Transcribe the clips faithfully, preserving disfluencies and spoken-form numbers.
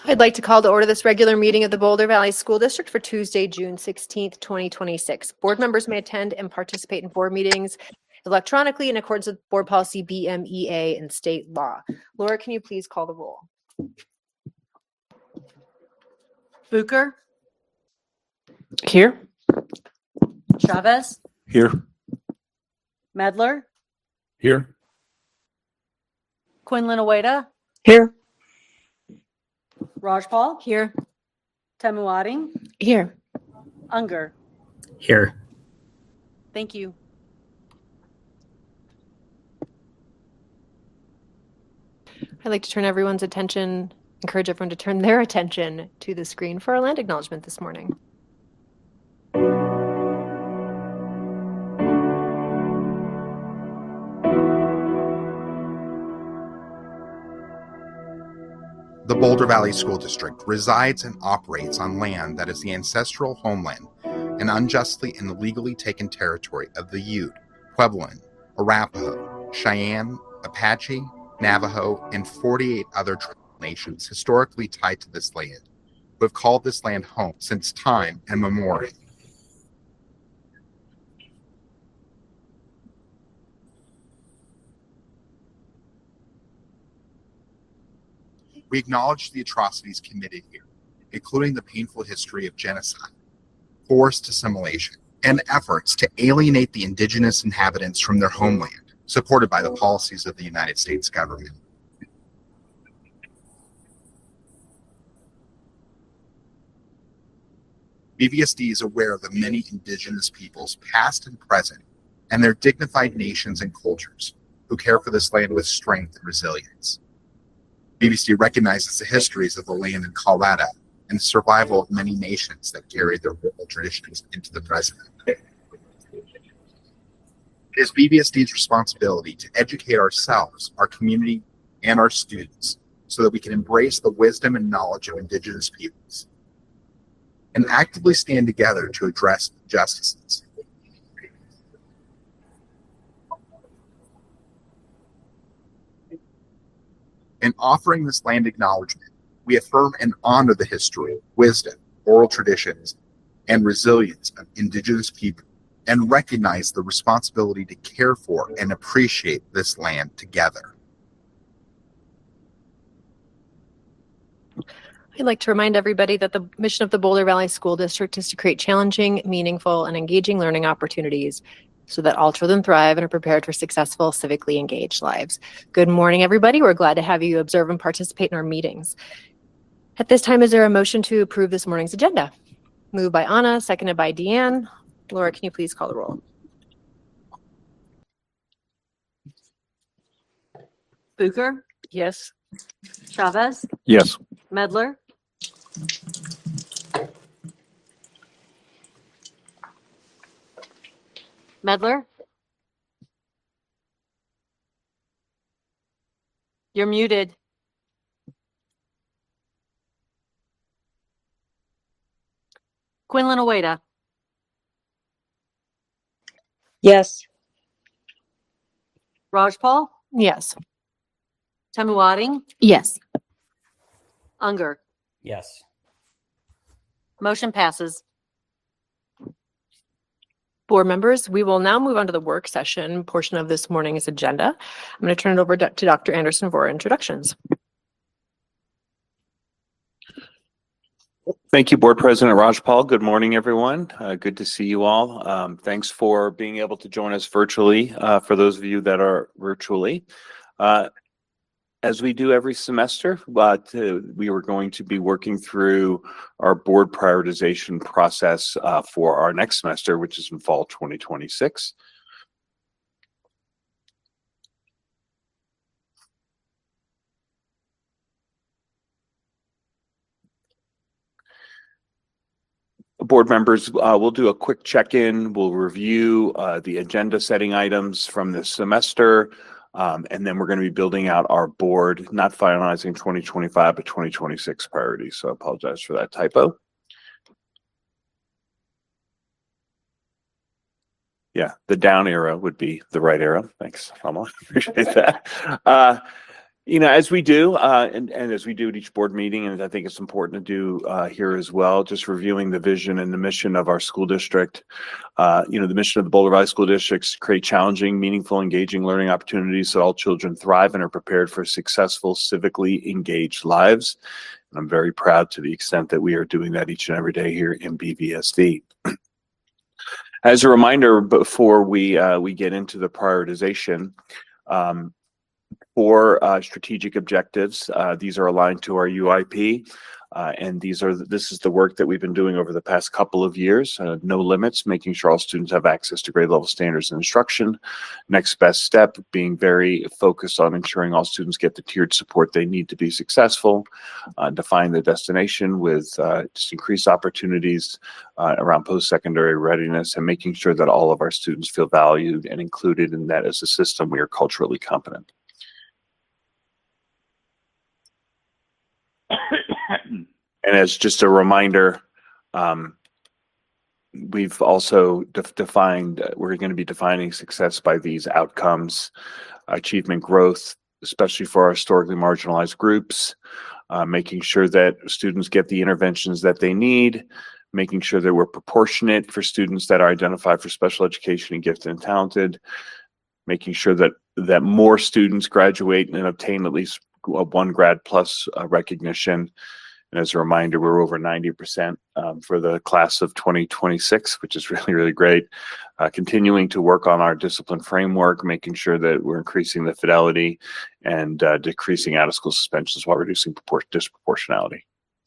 I'd like to call to order this regular meeting of the Boulder Valley School District for Tuesday, June sixteenth, twenty twenty-six. Board members may attend and participate in board meetings electronically in accordance with board policy B M E A and state law. Laura, can you please call the roll? Bucher, Here. Chavez, Here. Medler, Here. Quinlan Oweda, Here. Rajpal, Here. Temuading, Here. Unger. Here. Thank you. I'd like to turn everyone's attention, encourage everyone to turn their attention to the screen for our land acknowledgement this morning. The Boulder Valley School District resides and operates on land that is the ancestral homeland and unjustly and illegally taken territory of the Ute, Puebloan, Arapaho, Cheyenne, Apache, Navajo, and forty-eight other tribal nations historically tied to this land, who have called this land home since time immemorial. We acknowledge the atrocities committed here, including the painful history of genocide, forced assimilation, and efforts to alienate the indigenous inhabitants from their homeland, supported by the policies of the United States government. B V S D is aware of the many indigenous peoples, past and present, and their dignified nations and cultures, who care for this land with strength and resilience. B V S D recognizes the histories of the land in Colorado and the survival of many nations that carry their oral traditions into the present. It is B V S D's responsibility to educate ourselves, our community, and our students so that we can embrace the wisdom and knowledge of indigenous peoples and actively stand together to address injustices. In offering this land acknowledgement, we affirm and honor the history, wisdom, oral traditions, and resilience of indigenous people, and recognize the responsibility to care for and appreciate this land together. I'd like to remind everybody that the mission of the Boulder Valley School District is to create challenging, meaningful, and engaging learning opportunities so that all children thrive and are prepared for successful, civically engaged lives. Good morning, everybody. We're glad to have you observe and participate in our meetings. At this time, is there a motion to approve this morning's agenda? Moved by Anna, seconded by Deanne. Laura, can you please call the roll? Bucher, Yes. Chavez, Yes. Medler, Medler, you're muted. Quinlan Oweda, Yes. Rajpal, Yes. Temuading, Yes. Unger. Yes. Motion passes. Board members, we will now move on to the work session portion of this morning's agenda. I'm going to turn it over to Doctor Anderson for introductions. Thank you, Board President Rajpal. Good morning, everyone. Uh, good to see you all. Um, thanks for being able to join us virtually, uh, for those of you that are virtually. Uh, as we do every semester, but uh, we were going to be working through our board prioritization process uh, for our next semester, which is in fall twenty twenty-six. Board members, uh, we'll do a quick check-in. We'll review uh, the agenda setting items from this semester, um, and then we're going to be building out our board, not finalizing twenty twenty-five, but twenty twenty-six priorities. So I apologize for that typo. Yeah, the down arrow would be the right arrow. Thanks, Amala. Appreciate that. Uh, You know, as we do, uh, and, and as we do at each board meeting, and I think it's important to do uh, here as well, just reviewing the vision and the mission of our school district. Uh, you know, the mission of the Boulder Valley School District is to create challenging, meaningful, engaging learning opportunities so all children thrive and are prepared for successful, civically engaged lives. And I'm very proud to the extent that we are doing that each and every day here in B V S D. As a reminder, before we uh, we get into the prioritization, um, four uh, strategic objectives. Uh, these are aligned to our U I P, uh, and these are this is the work that we've been doing over the past couple of years. Uh, no limits, making sure all students have access to grade level standards and instruction. Next best step, being very focused on ensuring all students get the tiered support they need to be successful. Uh, define the destination with uh, just increased opportunities uh, around post-secondary readiness, and making sure that all of our students feel valued and included in that as a system we are culturally competent. And as just a reminder, um, we've also def defined, uh, we're going to be defining success by these outcomes, achievement growth, especially for our historically marginalized groups, uh, making sure that students get the interventions that they need, making sure that we're proportionate for students that are identified for special education and gifted and talented, making sure that, that more students graduate and obtain at least one grad plus uh, recognition. And as a reminder, we're over ninety percent um, for the class of twenty twenty-six, which is really, really great. Uh, continuing to work on our discipline framework, making sure that we're increasing the fidelity and uh, decreasing out-of-school suspensions while reducing disproportionality.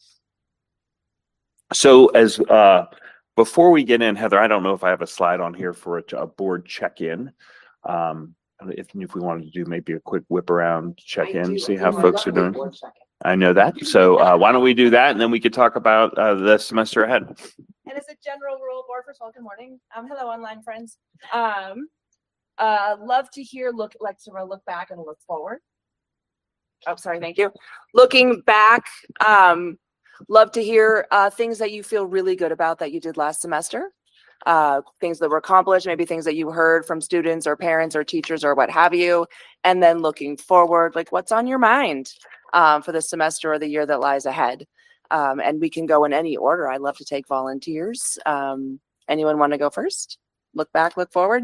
So as uh, before we get in, Heather, I don't know if I have a slide on here for a, a board check-in. Um, if, if we wanted to do maybe a quick whip around check-in, see how folks are doing. I know that. So uh, why don't we do that, and then we could talk about uh, the semester ahead. And as a general rule, board, first of all, good morning. Um, hello, online friends. Um, uh, love to hear, look, like to look back and look forward. Oh, sorry, thank you. Looking back, um, love to hear uh, things that you feel really good about that you did last semester. Uh, things that were accomplished, maybe things that you heard from students or parents or teachers or what have you. And then looking forward, like what's on your mind um, for the semester or the year that lies ahead. Um, and we can go in any order. I love to take volunteers. Um, anyone want to go first? Look back, look forward.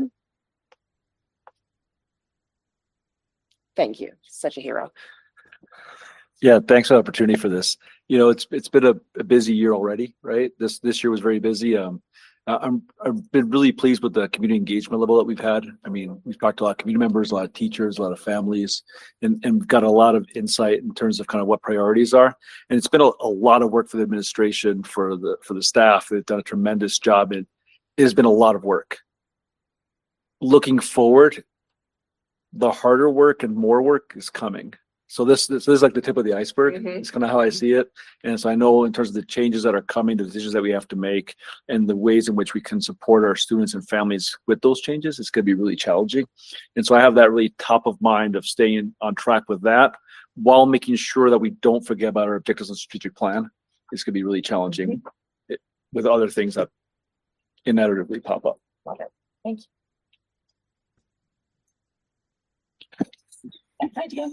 Thank you. Such a hero. Yeah, thanks for the opportunity for this. You know, it's it's been a, a busy year already, right? This this year was very busy. Um, I'm I've been really pleased with the community engagement level that we've had. I mean, we've talked to a lot of community members, a lot of teachers, a lot of families, and and we've got a lot of insight in terms of kind of what priorities are. And it's been a, a lot of work for the administration, for the for the staff. They've done a tremendous job. And it has been a lot of work. Looking forward, the harder work and more work is coming. So this, this, this is like the tip of the iceberg. Mm-hmm. It's kind of how I see it. And so I know in terms of the changes that are coming, the decisions that we have to make, and the ways in which we can support our students and families with those changes, it's going to be really challenging. And so I have that really top of mind of staying on track with that while making sure that we don't forget about our objectives and strategic plan. It's going to be really challenging mm-hmm. it, with other things that inevitably pop up. Love it. Thank you. Thank you.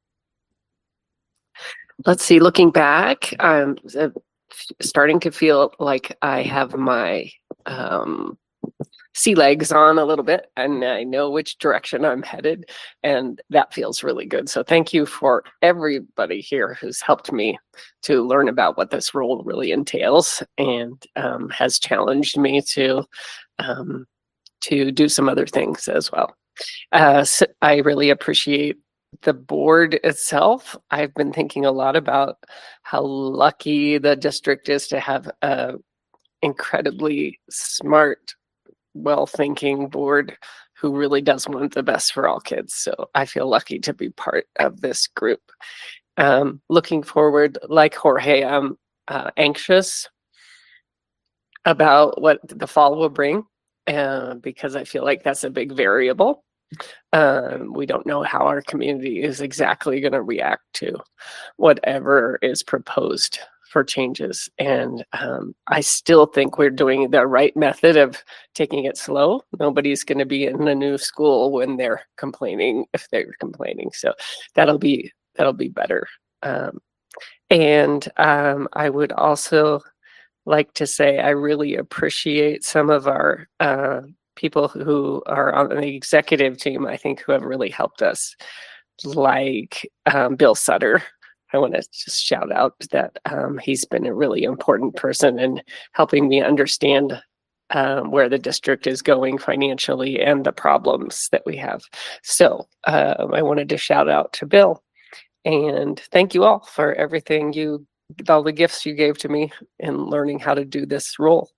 Let's see, looking back, I'm uh, starting to feel like I have my um, sea legs on a little bit, and I know which direction I'm headed, and that feels really good. So thank you for everybody here who's helped me to learn about what this role really entails, and um, has challenged me to, um, to do some other things as well. Uh, so I really appreciate the board itself. I've been thinking a lot about how lucky the district is to have a incredibly smart, well-thinking board who really does want the best for all kids. So I feel lucky to be part of this group. Um, looking forward, like Jorge, I'm uh, anxious about what the fall will bring, uh, because I feel like that's a big variable. Um, we don't know how our community is exactly going to react to whatever is proposed for changes. And um, I still think we're doing the right method of taking it slow. Nobody's going to be in a new school when they're complaining, if they're complaining. So that'll be that'll be better. Um, and um, I would also like to say I really appreciate some of our uh, people who are on the executive team, I think, who have really helped us, like um, Bill Sutter. I want to just shout out that um, he's been a really important person in helping me understand um, where the district is going financially and the problems that we have. So um, I wanted to shout out to Bill and thank you all for everything you, all the gifts you gave to me in learning how to do this role.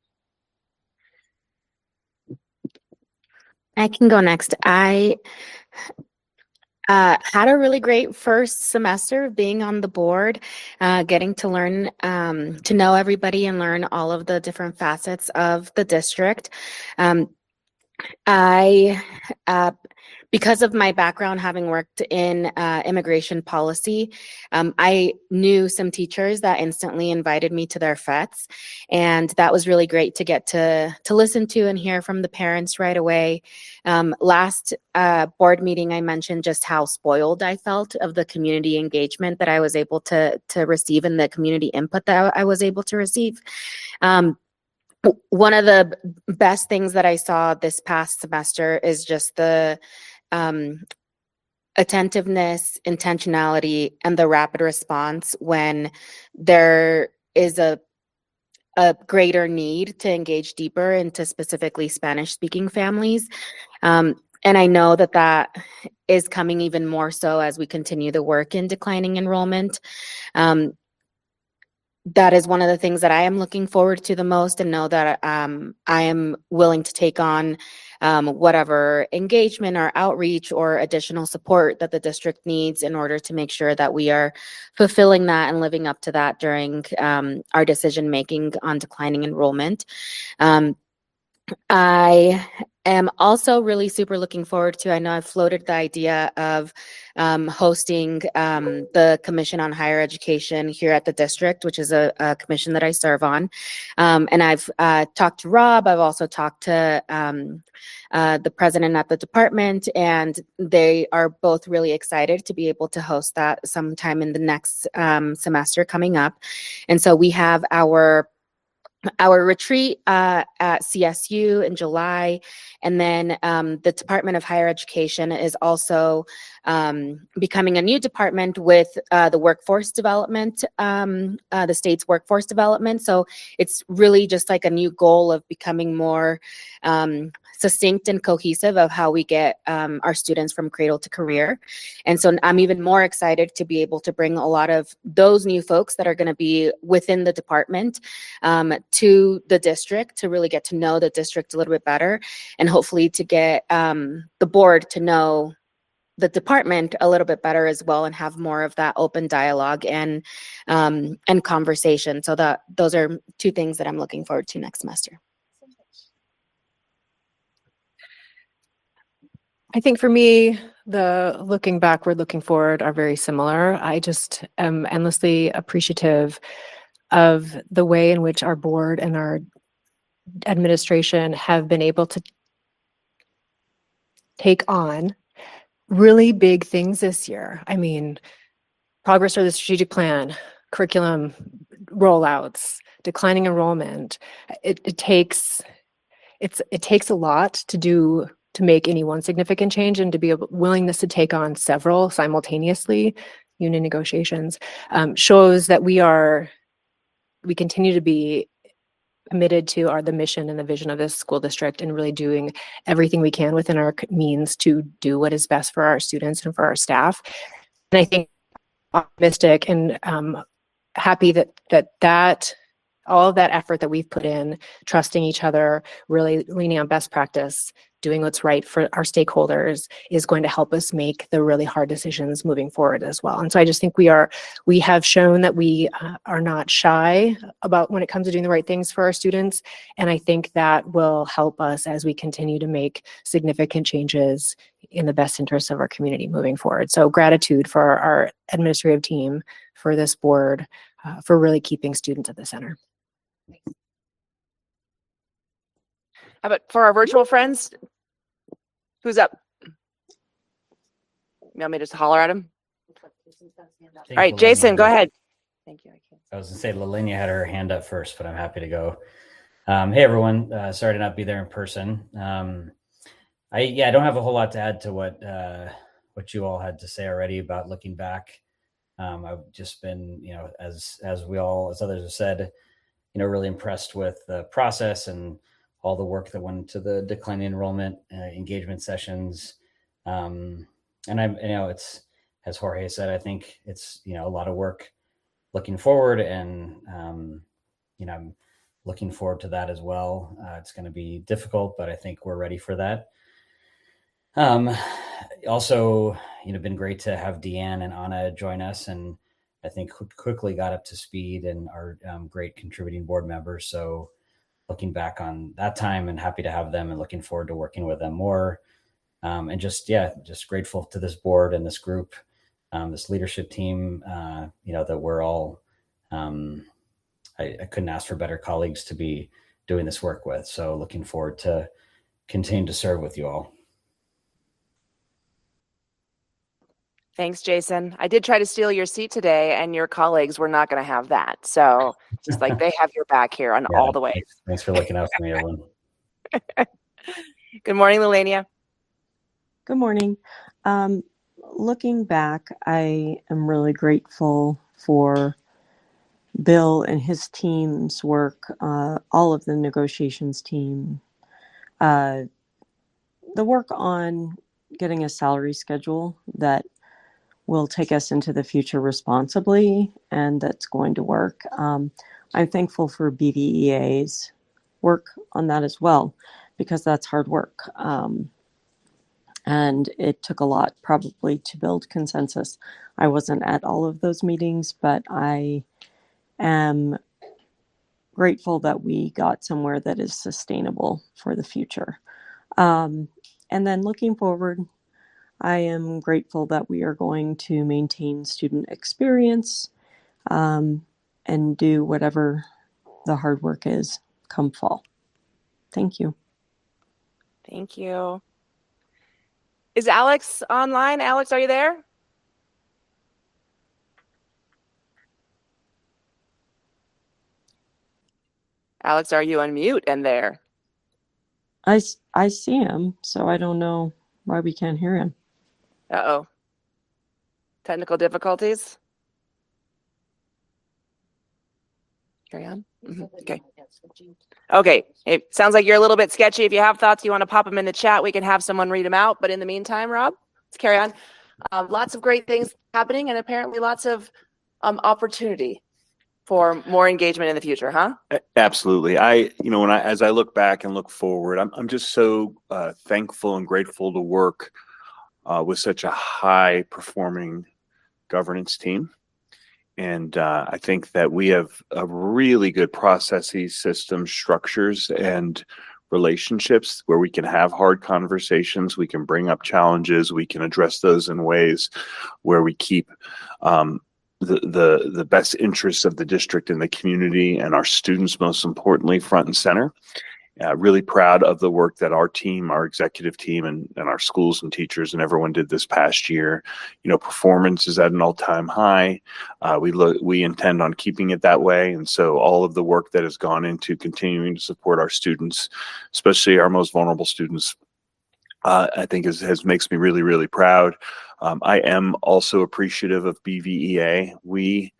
I can go next. I Uh, had a really great first semester of being on the board, uh, getting to learn, um, to know everybody and learn all of the different facets of the district. Um, I, uh, because of my background having worked in uh, immigration policy, um, I knew some teachers that instantly invited me to their fetes, and that was really great to get to to listen to and hear from the parents right away. Um, last uh, board meeting, I mentioned just how spoiled I felt of the community engagement that I was able to to receive and the community input that I was able to receive. Um, one of the best things that I saw this past semester is just the um, attentiveness, intentionality, and the rapid response when there is a a greater need to engage deeper into specifically Spanish-speaking families. Um, and I know that that is coming even more so as we continue the work in declining enrollment. Um, that is one of the things that I am looking forward to the most, and know that um, I am willing to take on um, whatever engagement or outreach or additional support that the district needs in order to make sure that we are fulfilling that and living up to that during um, our decision making on declining enrollment. Um, I am also really super looking forward to, I know I've floated the idea of um, hosting um, the Commission on Higher Education here at the district, which is a, a commission that I serve on. Um, and I've uh, talked to Rob, I've also talked to um, uh, the president at the department, and they are both really excited to be able to host that sometime in the next um, semester coming up. And so we have our Our retreat uh, at C S U in July, and then um, the Department of Higher Education is also um, becoming a new department with uh, the workforce development, um, uh, the state's workforce development. So it's really just like a new goal of becoming more um, succinct and cohesive of how we get um, our students from cradle to career. And so I'm even more excited to be able to bring a lot of those new folks that are going to be within the department um, to the district to really get to know the district a little bit better, and hopefully to get um, the board to know the department a little bit better as well, and have more of that open dialogue and um, and conversation. So that those are two things that I'm looking forward to next semester. I think for me, the looking backward, looking forward are very similar. I just am endlessly appreciative of the way in which our board and our administration have been able to take on really big things this year. I mean, progress of the strategic plan, curriculum rollouts, declining enrollment. It, it takes it's it takes a lot to do to make any one significant change, and to be a willingness to take on several simultaneously, union negotiations, um, shows that we are, we continue to be committed to our the mission and the vision of this school district, and really doing everything we can within our means to do what is best for our students and for our staff. And I think optimistic and um, happy that that that all of that effort that we've put in, trusting each other, really leaning on best practice, doing what's right for our stakeholders, is going to help us make the really hard decisions moving forward as well. And so I just think we are, we have shown that we uh, are not shy about when it comes to doing the right things for our students. And I think that will help us as we continue to make significant changes in the best interest of our community moving forward. So gratitude for our, our administrative team, for this board, uh, for really keeping students at the center. How about for our virtual friends? Who's up? You want me to just holler at him? All right, Jason, go ahead. Thank you. I can't. I was gonna say Lalinia had her hand up first, but I'm happy to go. Um, hey everyone, uh, sorry to not be there in person. Um, I yeah, I don't have a whole lot to add to what uh, what you all had to say already about looking back. Um, I've just been, you know, as as we all, as others have said, you know, really impressed with the process and all the work that went into the declining enrollment uh, engagement sessions. Um, and I'm, you know, it's, as Jorge said, I think it's, you know, a lot of work looking forward, and, um, you know, I'm looking forward to that as well. Uh, it's going to be difficult, but I think we're ready for that. Um, also, you know, been great to have Deanne and Anna join us, and I think quickly got up to speed and are um, great contributing board members. So looking back on that time and happy to have them and looking forward to working with them more. Um, and just, yeah, just grateful to this board and this group, um, this leadership team, uh, you know, that we're all, um, I, I couldn't ask for better colleagues to be doing this work with. So looking forward to continue to serve with you all. Thanks, Jason. I did try to steal your seat today, and your colleagues were not going to have that. So just like they have your back here on Yeah, all the ways. Thanks, thanks for looking out for me, everyone. Good morning, Lelania. Good morning. Um, looking back, I am really grateful for Bill and his team's work, uh, all of the negotiations team, uh, the work on getting a salary schedule that will take us into the future responsibly and that's going to work. Um, I'm thankful for B V E A's work on that as well, because that's hard work. Um, and it took a lot probably to build consensus. I wasn't at all of those meetings, but I am grateful that we got somewhere that is sustainable for the future. Um, and then looking forward, I am grateful that we are going to maintain student experience um, and do whatever the hard work is come fall. Thank you. Thank you. Is Alex online? Alex, are you there? Alex, are you on mute and there? I, s- I see him, so I don't know why we can't hear him. Uh-oh. Technical difficulties? Carry on? Mhm. Okay. Okay. It sounds like you're a little bit sketchy. If you have thoughts, you want to pop them in the chat, we can have someone read them out. But in the meantime, Rob, let's carry on. Um, lots of great things happening, and apparently lots of um, opportunity for more engagement in the future, huh? A- Absolutely. I, you know, when I, as I look back and look forward, I'm, I'm just so uh, thankful and grateful to work uh, with such a high performing governance team. And uh, I think that we have a really good processes, systems, structures, and relationships where we can have hard conversations. We can bring up challenges. We can address those in ways where we keep um, the, the, the best interests of the district and the community and our students, most importantly, front and center. Uh, really proud of the work that our team, our executive team, and, and our schools and teachers and everyone did this past year. You know, performance is at an all-time high. Uh, we look, we intend on keeping it that way, and so all of the work that has gone into continuing to support our students, especially our most vulnerable students, uh, I think is, has makes me really, really proud. Um, I am also appreciative of B V E A. We,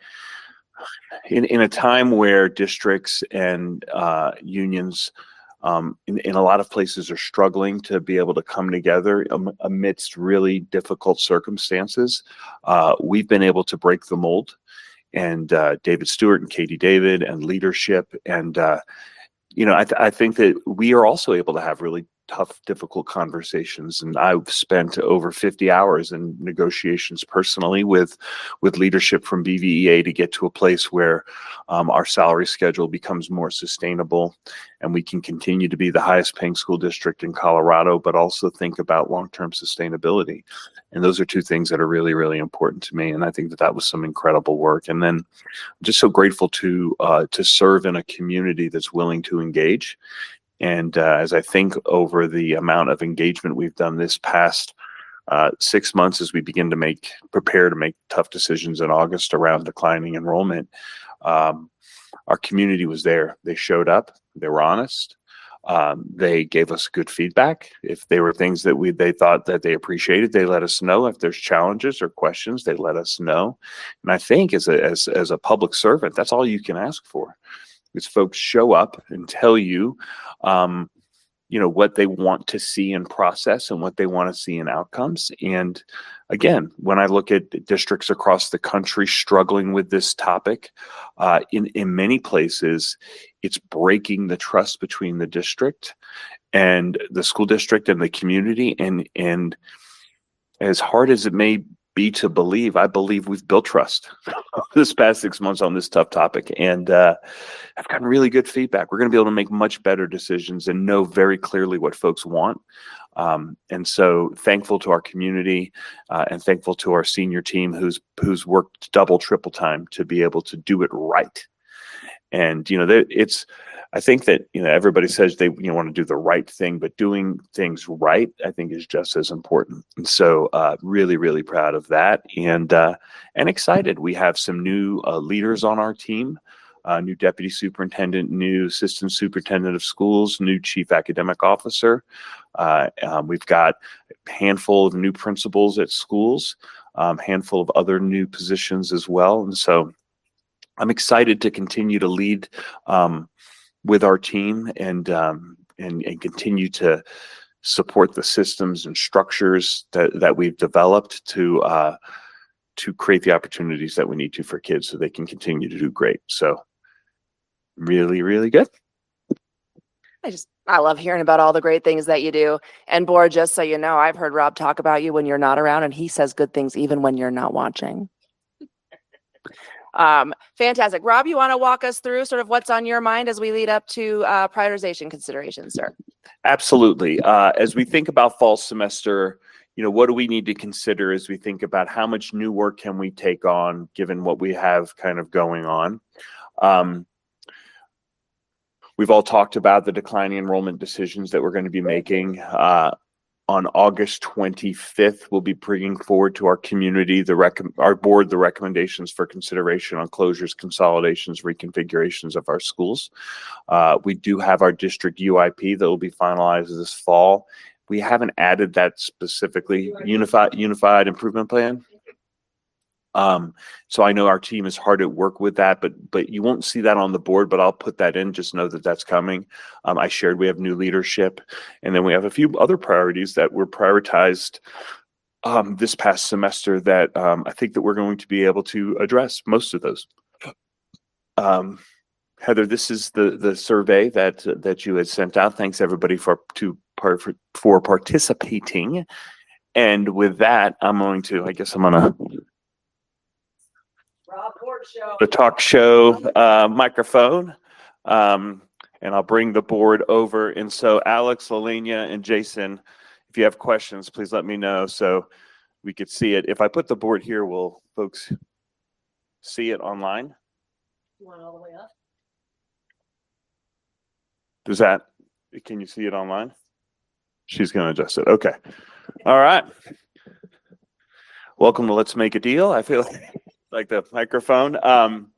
in in a time where districts and uh, unions Um, in, in a lot of places are struggling to be able to come together um, amidst really difficult circumstances. Uh, we've been able to break the mold, and uh, David Stewart and Katie David and leadership. And, uh, you know, I, th- I think that we are also able to have really tough, difficult conversations. And I've spent over fifty hours in negotiations personally with, with leadership from B V E A to get to a place where um, our salary schedule becomes more sustainable and we can continue to be the highest paying school district in Colorado, but also think about long-term sustainability. And those are two things that are really, really important to me. And I think that that was some incredible work. And then I'm just so grateful to, uh, to serve in a community that's willing to engage. And uh, as I think over the amount of engagement we've done this past uh, six months as we begin to make, prepare to make tough decisions in August around declining enrollment. Um, our community was there. They showed up. They were honest. Um, they gave us good feedback. If there were things that we they thought that they appreciated, they let us know. If there's challenges or questions, they let us know. And I think as a as as a public servant, that's all you can ask for. Is folks show up and tell you, um, you know, what they want to see in process and what they want to see in outcomes. And again, when I look at districts across the country struggling with this topic, uh, in, in many places, it's breaking the trust between the district and the school district and the community. And, and as hard as it may be to believe, I believe we've built trust this past six months on this tough topic. And uh, I've gotten really good feedback. We're going to be able to make much better decisions and know very clearly what folks want. Um, and so thankful to our community uh, and thankful to our senior team who's who's worked double, triple time to be able to do it right. And, you know, it's, I think that, you know, everybody says they, you know, want to do the right thing, but doing things right, I think, is just as important. And so uh, really, really proud of that, and uh, and excited. We have some new uh, leaders on our team, uh, new deputy superintendent, new assistant superintendent of schools, new chief academic officer. Uh, um, we've got a handful of new principals at schools, um, handful of other new positions as well. And so I'm excited to continue to lead um, with our team and, um, and and continue to support the systems and structures that, that we've developed to uh, to create the opportunities that we need to for kids so they can continue to do great. So really, really good. I just, I love hearing about all the great things that you do. And Bora, just so you know, I've heard Rob talk about you when you're not around, and he says good things even when you're not watching. Um, fantastic. Rob, you want to walk us through sort of what's on your mind as we lead up to uh, prioritization considerations, sir? Absolutely. Uh, as we think about fall semester, you know, what do we need to consider as we think about how much new work can we take on given what we have kind of going on? Um, we've all talked about the declining enrollment decisions that we're going to be making. Uh, On August twenty-fifth, we'll be bringing forward to our community, the rec our board, the recommendations for consideration on closures, consolidations, reconfigurations of our schools. Uh, we do have our district U I P that will be finalized this fall. We haven't added that specifically, unified unified improvement plan. Um, so I know our team is hard at work with that, but but you won't see that on the board, but I'll put that in. Just know that that's coming. Um, I shared we have new leadership, and then we have a few other priorities that were prioritized um, this past semester that um, I think that we're going to be able to address most of those. Um, Heather, this is the the survey that that you had sent out. Thanks everybody for to for, for participating. And with that, I'm going to, I guess I'm gonna. The talk show uh, microphone, um, and I'll bring the board over. And so Alex, Lalenia, and Jason, if you have questions, please let me know so we could see it. If I put the board here, will folks see it online? You want it all the way up? Does that, can you see it online? She's going to adjust it. Okay. All right. Welcome to Let's Make a Deal. I feel like like the microphone. Um,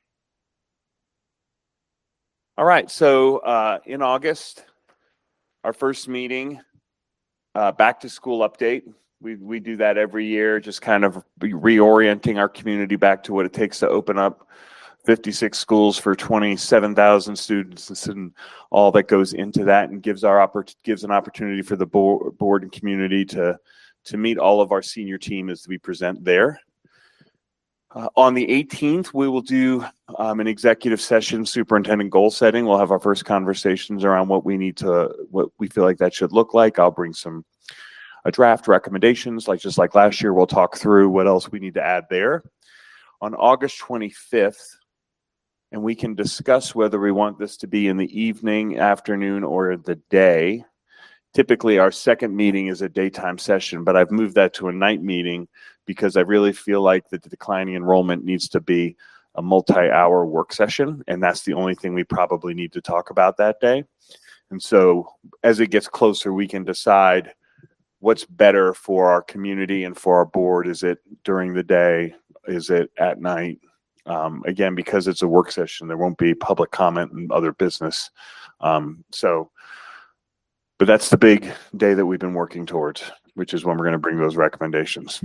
all right, so uh, in August, our first meeting, uh, back to school update. We we do that every year, just kind of reorienting our community back to what it takes to open up fifty-six schools for twenty-seven thousand students and all that goes into that, and gives our oppor- gives an opportunity for the board, board and community to to meet all of our senior team as we present there. Uh, on the eighteenth, we will do um, an executive session, superintendent goal setting. We'll have our first conversations around what we need to, what we feel like that should look like. I'll bring some a draft recommendations, like just like last year. We'll talk through what else we need to add there. On August twenty-fifth, and we can discuss whether we want this to be in the evening, afternoon, or the day. Typically, our second meeting is a daytime session, but I've moved that to a night meeting because I really feel like that the declining enrollment needs to be a multi-hour work session, and that's the only thing we probably need to talk about that day. And so as it gets closer, we can decide what's better for our community and for our board. Is it during the day? Is it at night? Um, again, because it's a work session, there won't be public comment and other business. Um, so, but that's the big day that we've been working towards, which is when we're going to bring those recommendations.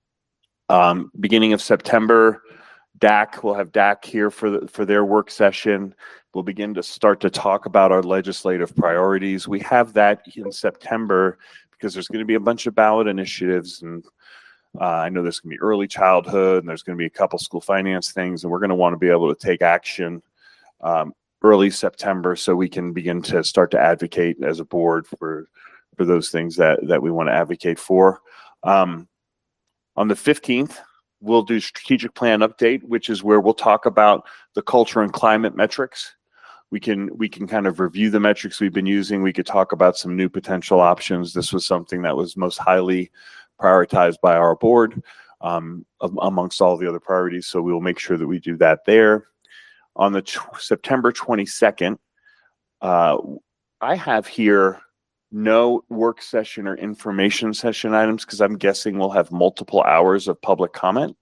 Um, beginning of September, D A C, we'll have D A C here for the, for their work session. We'll begin to start to talk about our legislative priorities. We have that in September because there's going to be a bunch of ballot initiatives, and uh, I know there's going to be early childhood, and there's going to be a couple school finance things, and we're going to want to be able to take action um, early September so we can begin to start to advocate as a board for for those things that that we want to advocate for. Um, on the fifteenth, we'll do strategic plan update, which is where we'll talk about the culture and climate metrics. We can we can kind of review the metrics we've been using. We could talk about some new potential options. This was something that was most highly prioritized by our board um, amongst all the other priorities. So we will make sure that we do that there. On the September twenty-second, uh, I have here no work session or information session items because I'm guessing we'll have multiple hours of public comment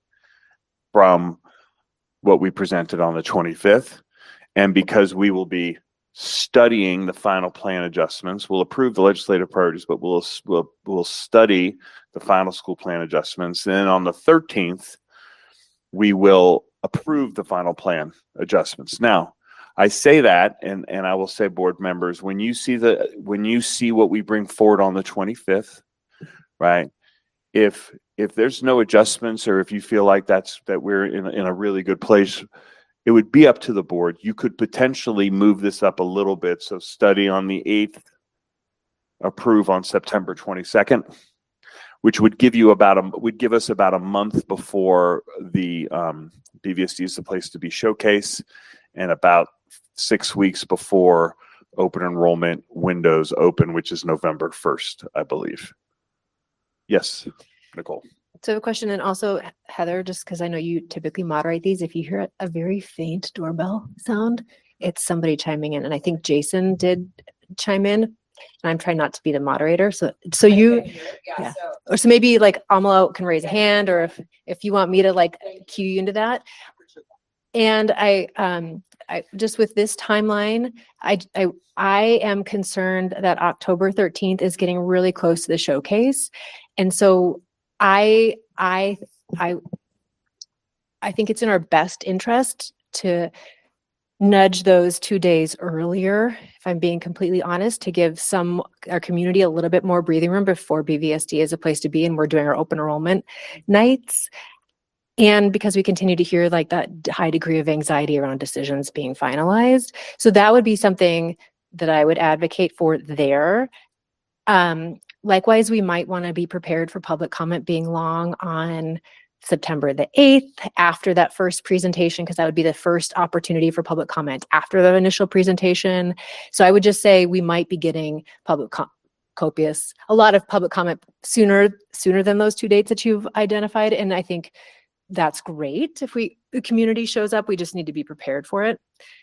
from what we presented on the twenty-fifth. And because we will be studying the final plan adjustments, we'll approve the legislative priorities, but we'll we'll, we'll study the final school plan adjustments. And then on the thirteenth, we will approve the final plan adjustments. Now, I say that, and, and I will say, board members, when you see the when you see what we bring forward on the twenty-fifth, right? If if there's no adjustments, or if you feel like that's that we're in in a really good place, it would be up to the board. You could potentially move this up a little bit. So study on the eighth, approve on September twenty-second, which would give you about a would give us about a month before the um, B V S D is the place to be showcase, and about six weeks before open enrollment windows open, which is November first, I believe. Yes, Nicole. So I have a question, and also Heather, just because I know you typically moderate these, if you hear a very faint doorbell sound, it's somebody chiming in. And I think Jason did chime in, and I'm trying not to be the moderator. So so you, Yeah, yeah. so Or so maybe like Amala can raise a hand, or if if you want me to like cue you into that. And I um I just with this timeline, I I I am concerned that October thirteenth is getting really close to the showcase. And so I I I I think it's in our best interest to nudge those two days earlier, if I'm being completely honest, to give some our community a little bit more breathing room before B V S D is a place to be, and we're doing our open enrollment nights. And because we continue to hear like that high degree of anxiety around decisions being finalized. So that would be something that I would advocate for there. Um, likewise, we might want to be prepared for public comment being long on September the eighth after that first presentation, because that would be the first opportunity for public comment after the initial presentation. So I would just say we might be getting public com- copious, a lot of public comment sooner, sooner than those two dates that you've identified. And I think that's great. If we the community shows up, we just need to be prepared for it.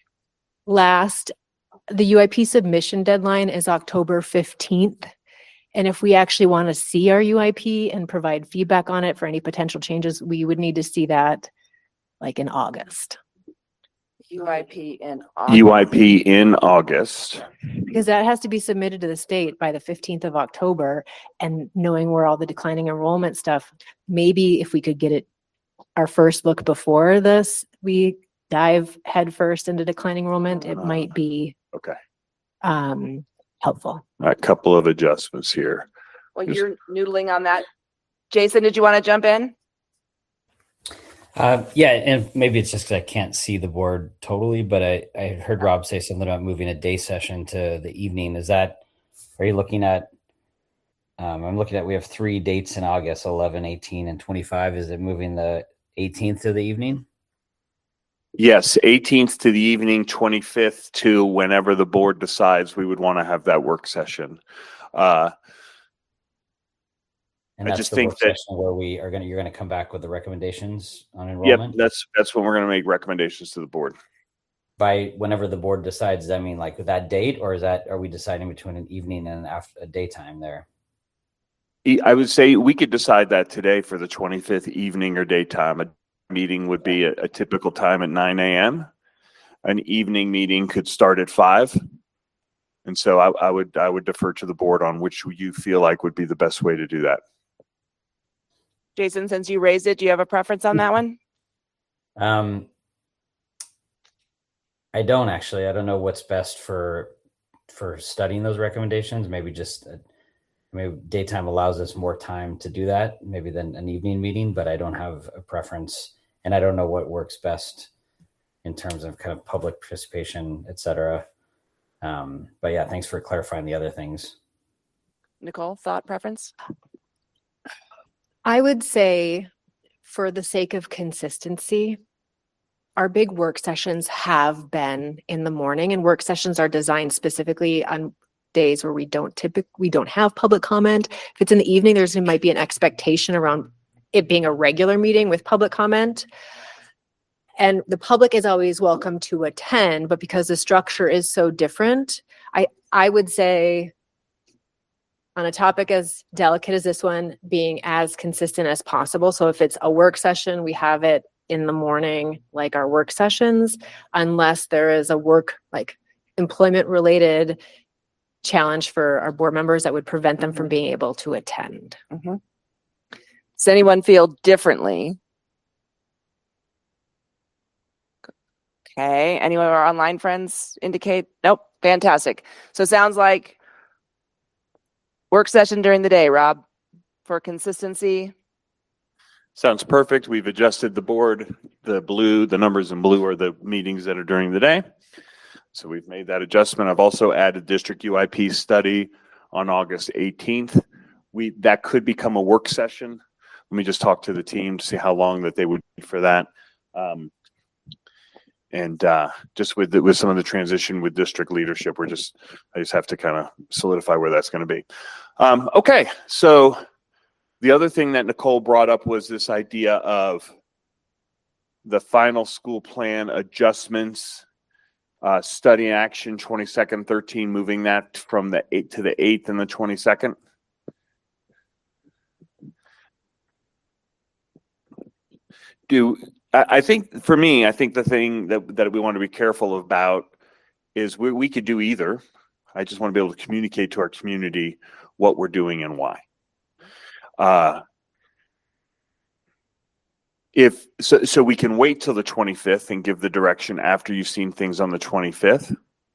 Last, the U I P submission deadline is October fifteenth. And if we actually want to see our U I P and provide feedback on it for any potential changes, we would need to see that like in August. U I P in August. U I P in August. Because that has to be submitted to the state by the fifteenth of October. And knowing where all the declining enrollment stuff, maybe if we could get it our first look before this, we dive headfirst into declining enrollment, it might be Okay. um, helpful. A couple of adjustments here. Well, Just- you're noodling on that. Jason, did you want to jump in? Uh, yeah, and maybe it's just because I can't see the board totally, but I, I heard Rob say something about moving a day session to the evening. Is that, are you looking at, um, I'm looking at, we have three dates in August, eleven, eighteen, and twenty-five. Is it moving the eighteenth to the evening? Yes, eighteenth to the evening, twenty-fifth to whenever the board decides we would want to have that work session. Uh, And I that's just the think work that- session where we are going to, you're going to come back with the recommendations on Yep, enrollment? that's that's when we're going to make recommendations to the board. By whenever the board decides, does that mean like with that date, or is that, are we deciding between an evening and after a daytime there? E- I would say we could decide that today for the twenty-fifth evening or daytime. A meeting would be a, a typical time at nine a.m. An evening meeting could start at five. And so I, I would I would defer to the board on which you feel like would be the best way to do that. Jason, since you raised it, do you have a preference on that one? Um, I don't actually. I don't know what's best for for studying those recommendations. Maybe just uh, maybe daytime allows us more time to do that, maybe than an evening meeting. But I don't have a preference, and I don't know what works best in terms of kind of public participation, et cetera. Um, but yeah, thanks for clarifying the other things. Nicole, thought, preference? I would say, for the sake of consistency, our big work sessions have been in the morning, and work sessions are designed specifically on days where we don't typically we don't have public comment. If it's in the evening, there's might be an expectation around it being a regular meeting with public comment. And the public is always welcome to attend, but because the structure is so different, I I would say, on a topic as delicate as this one, being as consistent as possible. So if it's a work session, we have it in the morning, like our work sessions, unless there is a work, like employment related challenge for our board members that would prevent them from being able to attend. Mm-hmm. Does anyone feel differently? Okay, anyone of our online friends indicate? Nope, fantastic. So it sounds like work session during the day, Rob, for consistency. Sounds perfect. We've adjusted the board. The blue, the numbers in blue are the meetings that are during the day. So we've made that adjustment. I've also added district U I P study on August eighteenth. We that could become a work session. Let me just talk to the team to see how long that they would need for that. Um, and uh, just with the, with some of the transition with district leadership, we're just I just have to kind of solidify where that's going to be. Um, okay, so the other thing that Nicole brought up was this idea of the final school plan adjustments, uh, study action twenty-second, thirteen, moving that from the eighth to the eighth and the twenty-second. Do I, I think for me, I think the thing that, that we want to be careful about is we, we could do either. I just want to be able to communicate to our community what we're doing and why. Uh, if so, so we can wait till the twenty-fifth and give the direction after you've seen things on the twenty-fifth.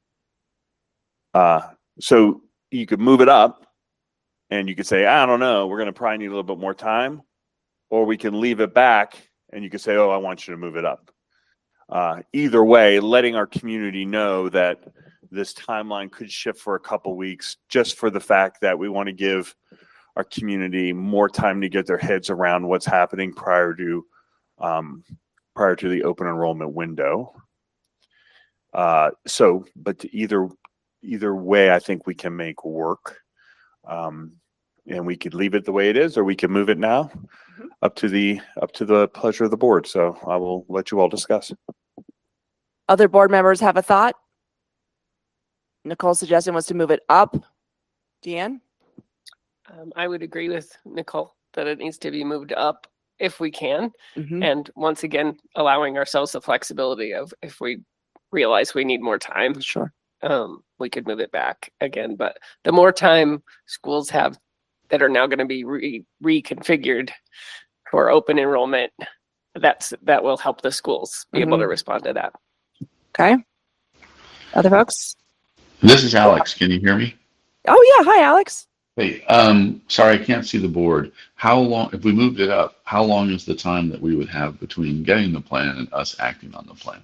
Uh, so you could move it up and you could say, I don't know, we're going to probably need a little bit more time, or we can leave it back and you could say, oh, I want you to move it up. Uh, either way, letting our community know that this timeline could shift for a couple weeks, just for the fact that we want to give our community more time to get their heads around what's happening prior to um, prior to the open enrollment window. Uh, so, but to either either way, I think we can make work, um, and we could leave it the way it is, or we can move it now, mm-hmm. up to the up to the pleasure of the board. So I will let you all discuss. Other board members have a thought? Nicole's suggestion was to move it up. Deanne? Um, I would agree with Nicole that it needs to be moved up if we can. Mm-hmm. And once again, allowing ourselves the flexibility of if we realize we need more time, sure, um, we could move it back again. But the more time schools have that are now going to be re- reconfigured for open enrollment, that's that will help the schools be mm-hmm. able to respond to that. Okay. Other folks? This is Alex. Can you hear me? Oh yeah. Hi, Alex. Hey, um, sorry, I can't see the board. How long, if we moved it up, how long is the time that we would have between getting the plan and us acting on the plan?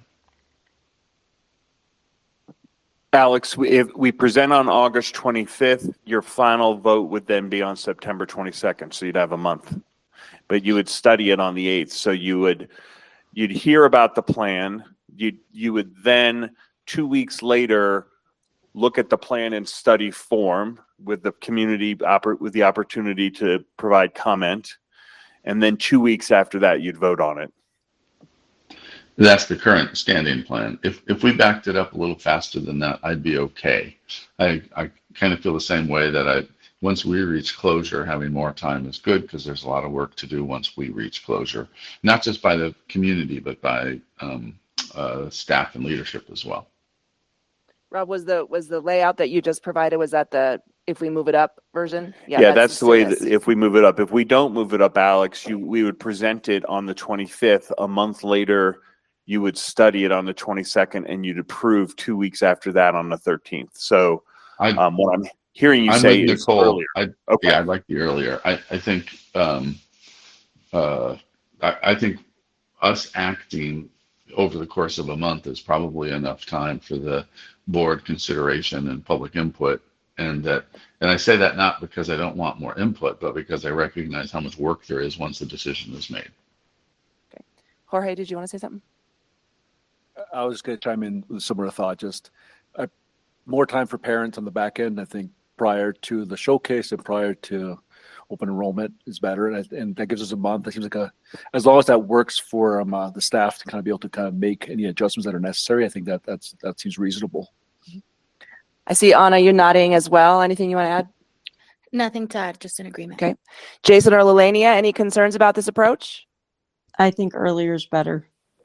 Alex, we, if we present on August twenty-fifth, your final vote would then be on September twenty-second. So you'd have a month, but you would study it on the eighth. So you would, you'd hear about the plan. You, you would then two weeks later, look at the plan in study form with the community oper- with the opportunity to provide comment. And then two weeks after that, you'd vote on it. That's the current standing plan. If if we backed it up a little faster than that, I'd be okay. I, I kind of feel the same way that I, once we reach closure, having more time is good because there's a lot of work to do once we reach closure, not just by the community, but by um, uh, staff and leadership as well. Rob, was the was the layout that you just provided, was that the if we move it up version? Yeah, yeah that's, that's the way that if we move it up. If we don't move it up, Alex, you we would present it on the twenty-fifth. A month later, you would study it on the twenty-second, and you'd approve two weeks after that on the thirteenth. So I, um, what I'm hearing you I'm say with is Nicole. earlier. I, okay. Yeah, I'd like the earlier. I, I think um, uh, I, I think us acting over the course of a month is probably enough time for the board consideration and public input. And that, and I say that not because I don't want more input, but because I recognize how much work there is once the decision is made. Okay. Jorge, did you want to say something? I was going to chime in with a similar thought. Just uh, more time for parents on the back end. I think prior to the showcase and prior to open enrollment is better, and, and that gives us a month. That seems like a, as long as that works for um, uh, the staff to kind of be able to kind of make any adjustments that are necessary. I think that that's that seems reasonable. I see Anna, you're nodding as well. Anything you want to add? Nothing to add, just an agreement. Okay, Jason or Lelania, any concerns about this approach? I think earlier is better.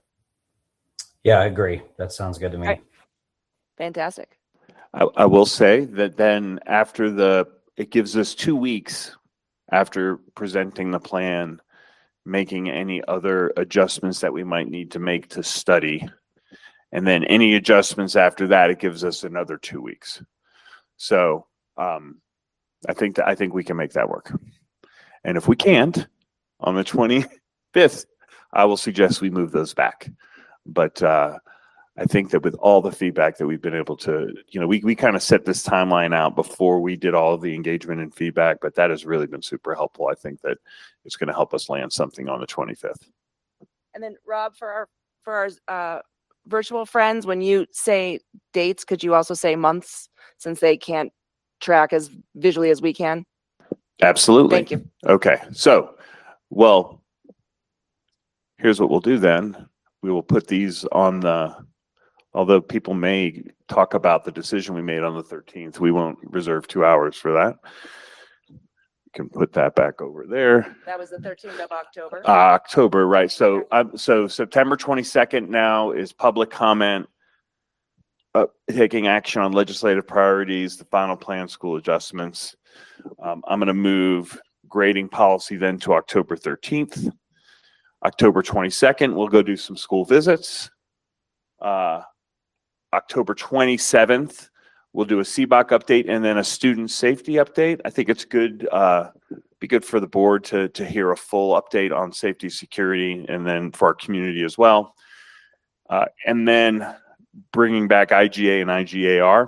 Yeah, I agree. That sounds good to me. Right. Fantastic. I, I will say that then after the, it gives us two weeks after presenting the plan, making any other adjustments that we might need to make to study. And then any adjustments after that, it gives us another two weeks. So um, I think that I think we can make that work. And if we can't, on the twenty-fifth, I will suggest we move those back. But uh, I think that with all the feedback that we've been able to, you know, we, we kind of set this timeline out before we did all of the engagement and feedback, but that has really been super helpful. I think that it's going to help us land something on the twenty-fifth. And then Rob, for our, for our uh, virtual friends, when you say dates, could you also say months since they can't track as visually as we can? Absolutely. Thank you. Okay. So, well, here's what we'll do then. We will put these on the, although people may talk about the decision we made on the thirteenth, we won't reserve two hours for that. You can put that back over there. That was the thirteenth of October. Uh, October, right. So, um, so September twenty-second now is public comment, uh, taking action on legislative priorities, the final plan school adjustments. Um, I'm going to move grading policy then to October thirteenth. October twenty-second, we'll go do some school visits. Uh, October twenty-seventh, we'll do a C B O C update and then a student safety update. I think it's good, uh, be good for the board to, to hear a full update on safety, security, and then for our community as well. Uh, and then bringing back I G A and I G A R.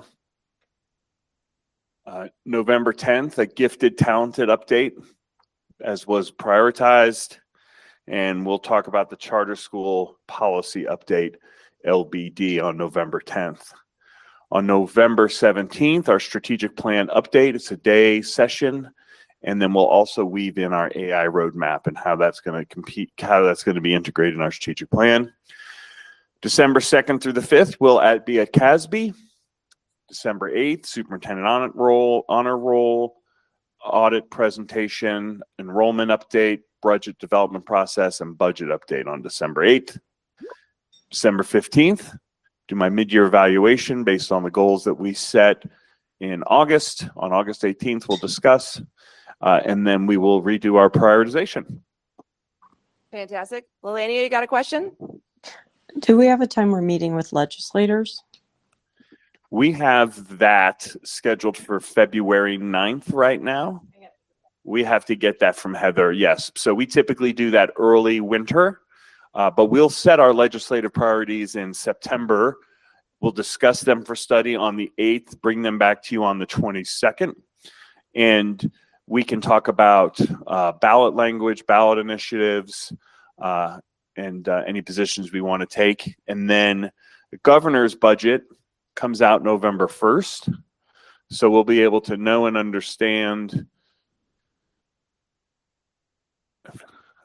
Uh, November tenth, a gifted, talented update as was prioritized. And we'll talk about the charter school policy update, L B D, on November tenth. On November seventeenth, our strategic plan update. It's a day session. And then we'll also weave in our A I roadmap and how that's going to compete, how that's going to be integrated in our strategic plan. December second through the fifth, we'll at, be at C A S B. December eighth, superintendent honor roll, honor roll, audit presentation, enrollment update, budget development process, and budget update on December eighth. December fifteenth, do my mid-year evaluation based on the goals that we set in August. On August eighteenth, we'll discuss, uh, and then we will redo our prioritization. Fantastic. Lelania, you got a question? Do we have a time we're meeting with legislators? We have that scheduled for February ninth right now. We have to get that from Heather, yes. So we typically do that early winter, uh, but we'll set our legislative priorities in September. We'll discuss them for study on the eighth, bring them back to you on the twenty-second. And we can talk about uh, ballot language, ballot initiatives, uh, and uh, any positions we want to take. And then the governor's budget comes out November first. So we'll be able to know and understand.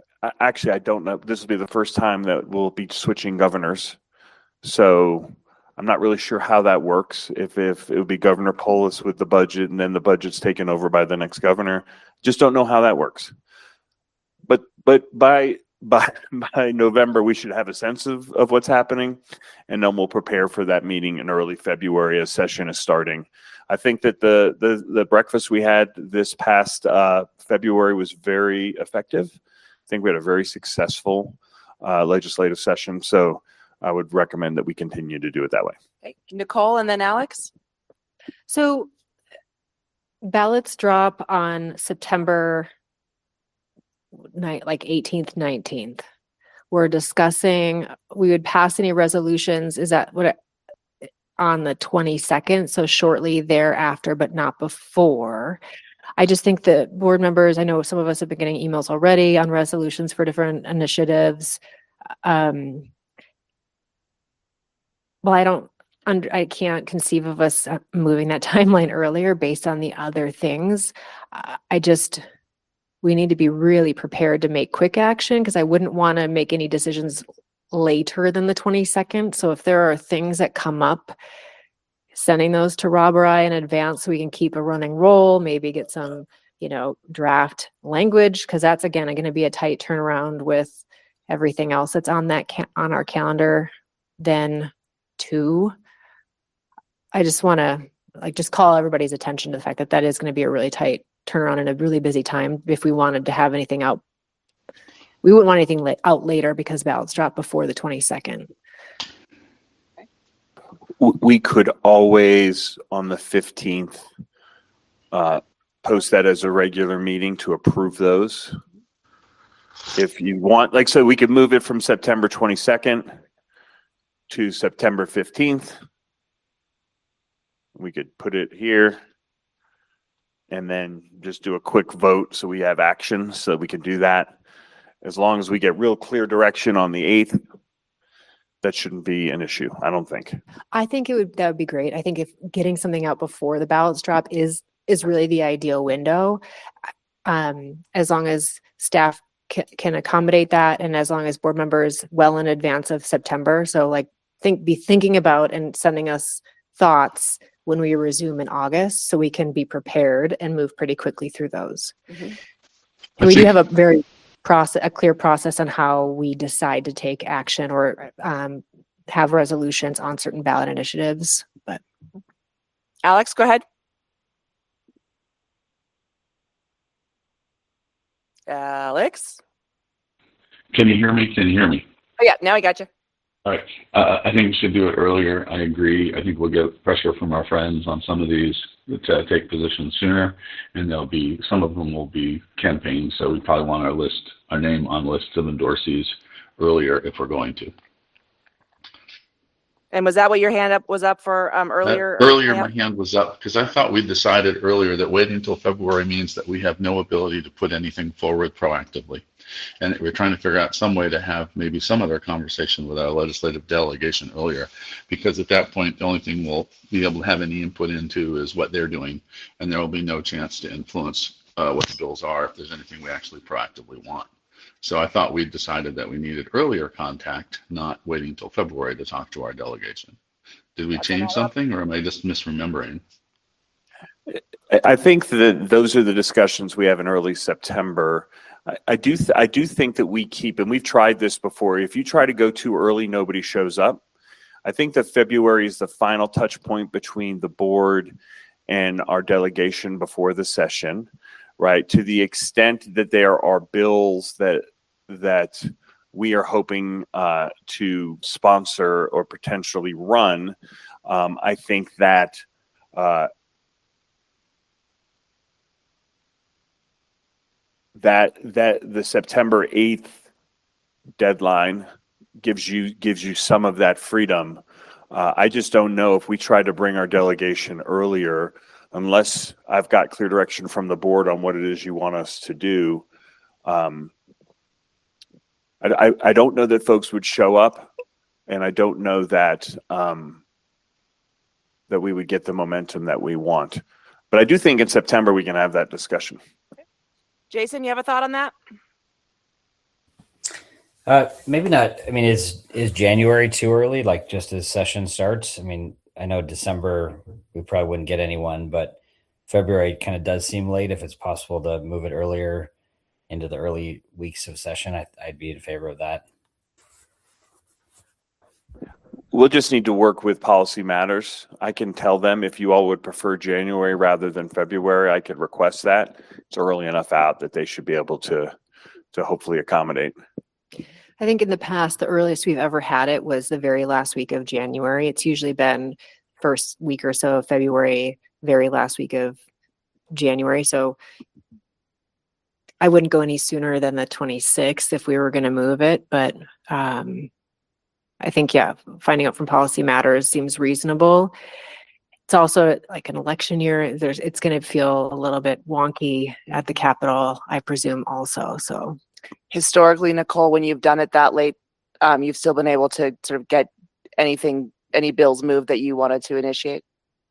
Actually, I don't know. This will be the first time that we'll be switching governors. So I'm not really sure how that works. If if it would be Governor Polis with the budget and then the budget's taken over by the next governor, just don't know how that works. But but by by by November we should have a sense of of what's happening, and then we'll prepare for that meeting in early February as session is starting. I think that the the the breakfast we had this past uh, February was very effective. I think we had a very successful uh, legislative session. So I would recommend that we continue to do it that way. Okay. Nicole and then Alex. So ballots drop on September night, like eighteenth, nineteenth. We're discussing, we would pass any resolutions. Is that what it, on the twenty-second? So shortly thereafter, but not before. I just think that board members, I know some of us have been getting emails already on resolutions for different initiatives. Um, well, I don't, under, I can't conceive of us moving that timeline earlier based on the other things. Uh, I just, we need to be really prepared to make quick action because I wouldn't want to make any decisions later than the twenty-second. So if there are things that come up, sending those to Rob or I in advance so we can keep a running roll, maybe get some, you know, draft language, because that's again going to be a tight turnaround with everything else that's on that ca- on our calendar. Then two, I just want to like just call everybody's attention to the fact that that is going to be a really tight turnaround and a really busy time. If we wanted to have anything out, we wouldn't want anything la- out later because ballots drop before the twenty-second. We could always on the fifteenth uh, post that as a regular meeting to approve those. If you want, like, so we could move it from September twenty-second to September fifteenth. We could put it here and then just do a quick vote so we have action so we can do that. As long as we get real clear direction on the eighth, that shouldn't be an issue, I don't think. I think it would, that would be great. I think if getting something out before the ballots drop is, is really the ideal window. Um, as long as staff can, can accommodate that and as long as board members well in advance of September. So like think, be thinking about and sending us thoughts when we resume in August so we can be prepared and move pretty quickly through those. Mm-hmm. And we do have a very process, a clear process on how we decide to take action or um, have resolutions on certain ballot initiatives. But Alex, go ahead. Alex? Can you hear me? Can you hear me? Oh yeah, now I got you. All right. Uh, I think we should do it earlier. I agree. I think we'll get pressure from our friends on some of these to take positions sooner, and there'll be some of them will be campaigns. So we probably want our list, our name on lists of endorsees earlier if we're going to. And was that what your hand up was up for um, earlier? Uh, earlier, yeah. my hand was up because I thought we decided earlier that waiting until February means that we have no ability to put anything forward proactively. And we're trying to figure out some way to have maybe some other conversation with our legislative delegation earlier, because at that point, the only thing we'll be able to have any input into is what they're doing, and there will be no chance to influence uh, what the bills are if there's anything we actually proactively want. So I thought we decided that we needed earlier contact, not waiting until February to talk to our delegation. Did we change something, or am I just misremembering? I think that those are the discussions we have in early September. I, I do th- I do think that we keep, and we've tried this before, if you try to go too early, nobody shows up. I think that February is the final touch point between the board and our delegation before the session, right? To the extent that there are bills that that we are hoping uh, to sponsor or potentially run, um, I think that uh, that that the September eighth deadline gives you gives you some of that freedom. Uh, I just don't know if we try to bring our delegation earlier, unless I've got clear direction from the board on what it is you want us to do. Um, I, I, I don't know that folks would show up, and I don't know that um, that we would get the momentum that we want. But I do think in September we can have that discussion. Jason, you have a thought on that? Uh, maybe not. I mean, is is January too early? Like just as session starts? I mean, I know December we probably wouldn't get anyone, but February kind of does seem late. If it's possible to move it earlier into the early weeks of session, I, I'd be in favor of that. We'll just need to work with Policy Matters. I can tell them if you all would prefer January rather than February, I could request that. It's early enough out that they should be able to to hopefully accommodate. I think in the past, the earliest we've ever had it was the very last week of January. It's usually been first week or so of February, very last week of January. So I wouldn't go any sooner than the twenty-sixth if we were going to move it. But um, I think, yeah, finding out from Policy Matters seems reasonable. It's also like an election year. There's, it's going to feel a little bit wonky at the Capitol, I presume, also. So Historically, Nicole, when you've done it that late, um, you've still been able to sort of get anything, any bills moved that you wanted to initiate?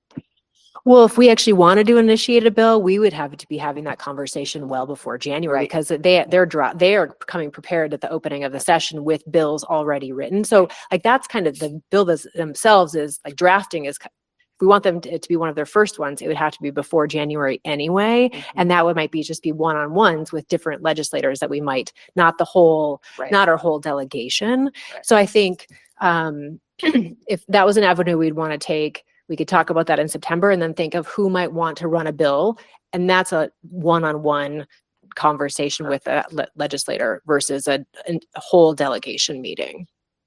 Well, if we actually wanted to initiate a bill, we would have to be having that conversation well before January, Right. because they they're dra- they are coming prepared at the opening of the session with bills already written. So like that's kind of the bill this, themselves is like drafting is. If we want them to, to be one of their first ones, it would have to be before January anyway, Mm-hmm. and that would might be just be one-on-ones with different legislators that we might not the whole Right. not our whole delegation. Right. So I think um, if that was an avenue we'd want to take. We could talk about that in September and then think of who might want to run a bill. And that's a one-on-one conversation with a le- legislator versus a, a whole delegation meeting.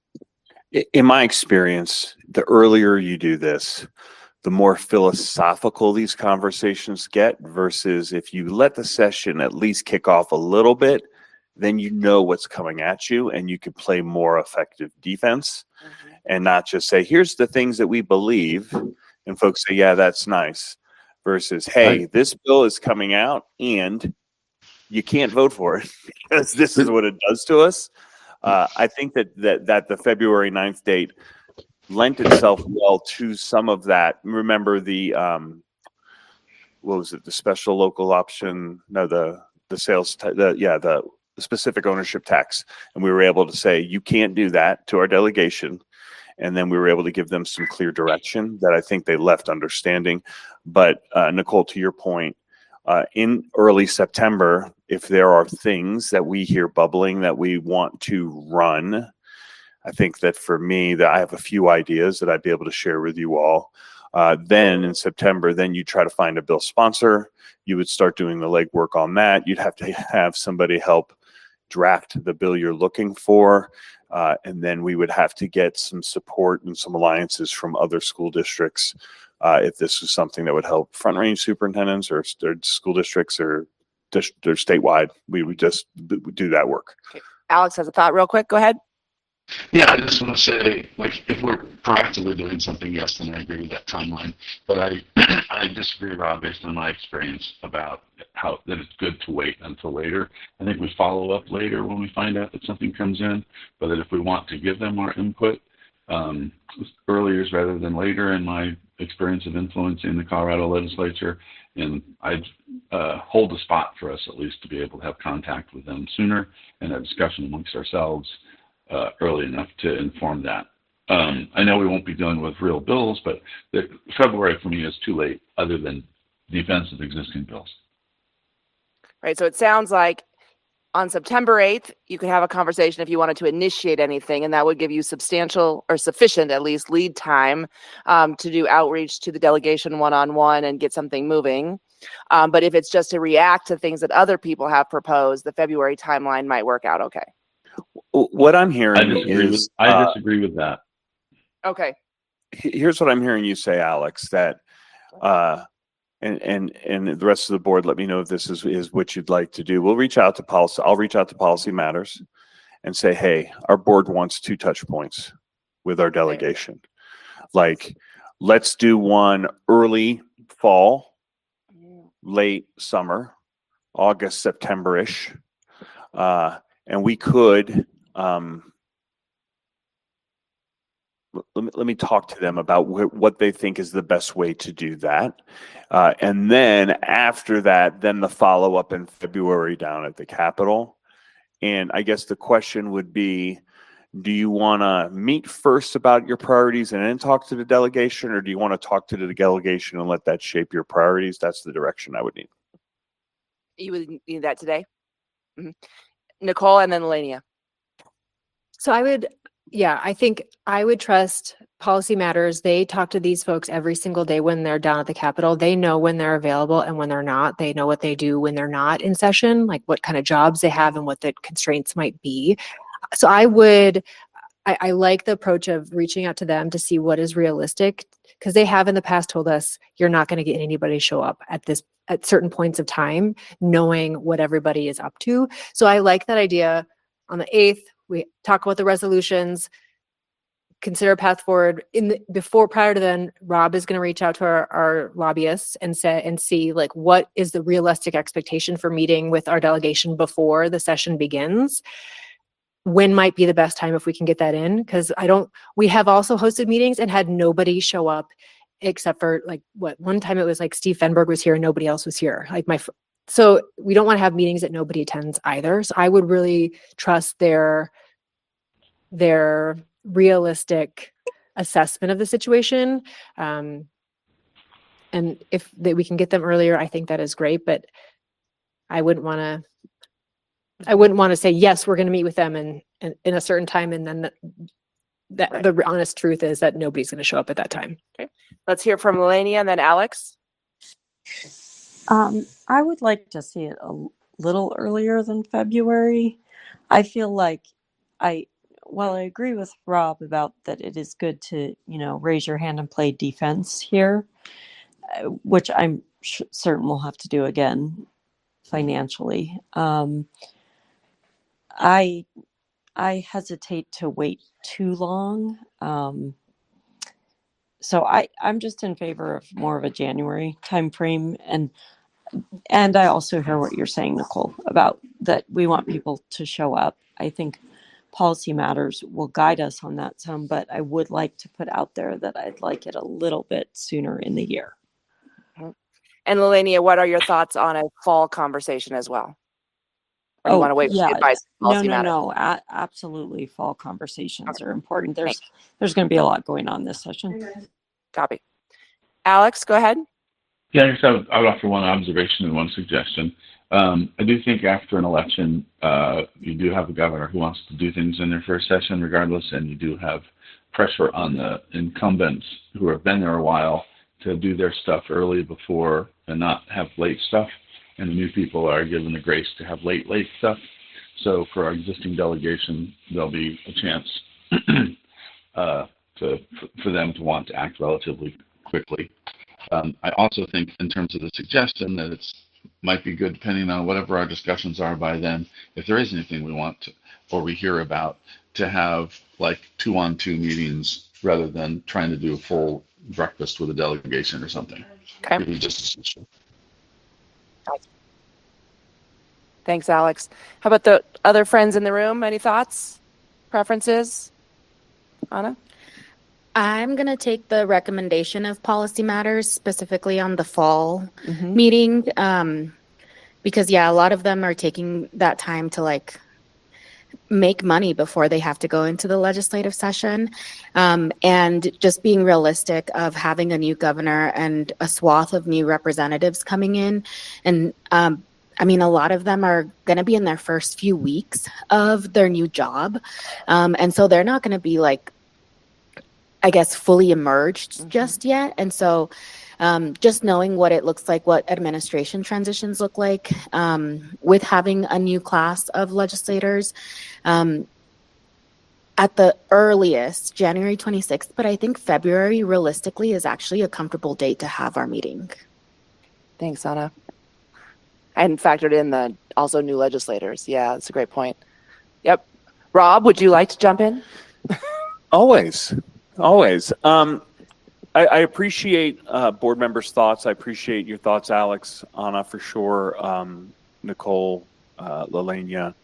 I- In my experience, the earlier you do this, the more philosophical these conversations get versus if you let the session at least kick off a little bit, then you know what's coming at you and you can play more effective defense. Mm-hmm. And not just say, here's the things that we believe. And folks say, yeah, that's nice. Versus, hey, this bill is coming out and you can't vote for it because this is what it does to us. Uh, I think that, that that the February ninth date lent itself well to some of that. Remember the, um, what was it, the special local option? No, the the sales, t- the yeah, the, the specific ownership tax. And we were able to say, you can't do that to our delegation. And then we were able to give them some clear direction that I think they left understanding. But uh, Nicole, to your point, uh, in early September, if there are things that we hear bubbling that we want to run, I think that for me, that I have a few ideas that I'd be able to share with you all. Uh, then in September, then you try to find a bill sponsor. You would start doing the legwork on that. You'd have to have somebody help draft the bill you're looking for. Uh, and then we would have to get some support and some alliances from other school districts uh, if this was something that would help Front Range superintendents or, or school districts or, dis- or statewide. We would just d- do that work. Alex has a thought real quick. Go ahead. Yeah, I just want to say, like, if we're proactively doing something, yes, then I agree with that timeline. But I, I disagree, Rob, based on my experience about how that it's good to wait until later. I think we follow up later when we find out that something comes in, but that if we want to give them our input, um, earlier is rather than later. In my experience of influencing the Colorado legislature, and I'd uh, hold a spot for us at least to be able to have contact with them sooner and a discussion amongst ourselves. Uh, early enough to inform that. Um, I know we won't be dealing with real bills, but the, February for me is too late other than defense of existing bills. Right. So it sounds like on September eighth, you could have a conversation if you wanted to initiate anything, and that would give you substantial or sufficient, at least, lead time um, to do outreach to the delegation one-on-one and get something moving. Um, but if it's just to react to things that other people have proposed, the February timeline might work out okay. What I'm hearing I disagree is, with, I uh, disagree with that. Okay. here's what I'm hearing you say, Alex, that, uh, and, and, and the rest of the board, let me know if this is, is what you'd like to do. We'll reach out to policy. I'll reach out to Policy Matters and say, hey, our board wants two touch points with our delegation. Like, let's do one early fall, late summer, August, September-ish. Uh, and we could, um, let me, let me talk to them about wh- what they think is the best way to do that. Uh, and then after that, then the follow-up in February down at the Capitol And I guess the question would be, do you want to meet first about your priorities and then talk to the delegation, or do you want to talk to the delegation and let that shape your priorities? That's the direction I would need. You would need that today? Mm-hmm. Nicole and then Lania. So I would, yeah, I think I would trust Policy Matters. They talk to these folks every single day when they're down at the Capitol. They know when they're available and when they're not. They know what they do when they're not in session, like what kind of jobs they have and what the constraints might be. So I would, I, I like the approach of reaching out to them to see what is realistic, because they have in the past told us you're not going to get anybody to show up at this at certain points of time, knowing what everybody is up to. So I like that idea. On the eighth, we talk about the resolutions, consider a path forward. In the, before, prior to then, Rob is going to reach out to our, our lobbyists and say and see like what is the realistic expectation for meeting with our delegation before the session begins. When might be the best time if we can get that in? Because I don't. We have also hosted meetings and had nobody show up, except for like what one time it was like Steve Fenberg was here and nobody else was here. Like my. So we don't want to have meetings that nobody attends either. So I would really trust their their realistic assessment of the situation. Um, and if they, we can get them earlier, I think that is great. But I wouldn't want to. I wouldn't want to say yes, we're going to meet with them in in, in a certain time, and then the, that Right. the honest truth is that nobody's going to show up at that time. Okay. Let's hear from Lania and then Alex. Um, I would like to see it a little earlier than February. I feel like I, while I agree with Rob about that it is good to, you know, raise your hand and play defense here, uh, which I'm sh- certain we'll have to do again financially. Um, I, I hesitate to wait too long. Um, so I, I'm just in favor of more of a January timeframe, and And I also hear what you're saying, Nicole, about that we want people to show up. I think Policy Matters will guide us on that some, but I would like to put out there that I'd like it a little bit sooner in the year. And Lania, what are your thoughts on a fall conversation as well? Or do you Oh, want to wait for yeah. the advice? No, Policy no, Matters? no. A- absolutely. Fall conversations Okay. are important. There's, Thanks. there's going to be a lot going on this session. Copy. Alex, go ahead. Yeah, I guess I would, I would offer one observation and one suggestion. Um, I do think after an election, uh, you do have a governor who wants to do things in their first session regardless, and you do have pressure on the incumbents who have been there a while to do their stuff early before and not have late stuff. And the new people are given the grace to have late, late stuff. So for our existing delegation, there'll be a chance uh, to, for them to want to act relatively quickly. Um, I also think in terms of the suggestion that it's might be good, depending on whatever our discussions are by then, if there is anything we want to, or we hear about, to have like two on two meetings rather than trying to do a full breakfast with a delegation or something. Okay. Maybe just Thanks, Alex. How about the other friends in the room? Any thoughts, preferences? Anna? I'm going to take the recommendation of Policy Matters specifically on the fall Mhm. meeting. Um, because yeah, a lot of them are taking that time to like make money before they have to go into the legislative session. Um, and just being realistic of having a new governor and a swath of new representatives coming in. And, um, I mean, a lot of them are going to be in their first few weeks of their new job. Um, and so they're not going to be like, I guess, fully emerged Mhm. just yet. And so um, just knowing what it looks like, what administration transitions look like um, with having a new class of legislators um, at the earliest, January twenty-sixth, but I think February realistically is actually a comfortable date to have our meeting. Thanks, Anna. I hadn't factored in the also new legislators. Yeah, that's a great point. Yep. Rob, would you like to jump in? Always, always. Um, I, I appreciate uh, board members' thoughts. I appreciate your thoughts, Alex, Anna, for sure. Um, Nicole, uh, Lelania.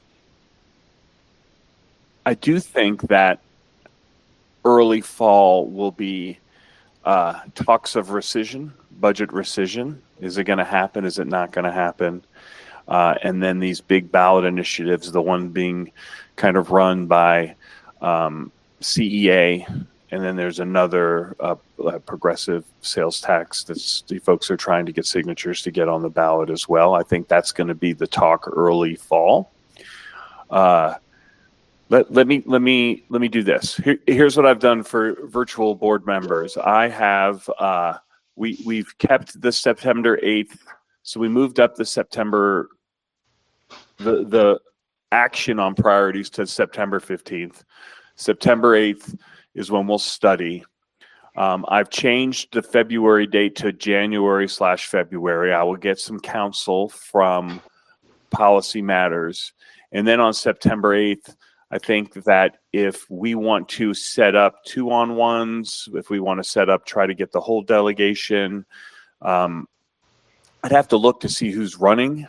I do think that early fall will be uh, talks of rescission, budget rescission. Is it going to happen? Is it not going to happen? Uh, and then these big ballot initiatives, the one being kind of run by um, C E A, and then there's another uh, uh, progressive sales tax that's the folks are trying to get signatures to get on the ballot as well. I think that's going to be the talk early fall. Uh, let, let me let me let me do this. Here, here's what I've done for virtual board members. I have uh, we we've kept the September eighth, so we moved up the September the the action on priorities to September fifteenth. September eighth is when we'll study. Um, I've changed the February date to January slash February. I will get some counsel from Policy Matters. And then on September eighth, I think that if we want to set up two-on-ones, if we want to set up, try to get the whole delegation, um, I'd have to look to see who's running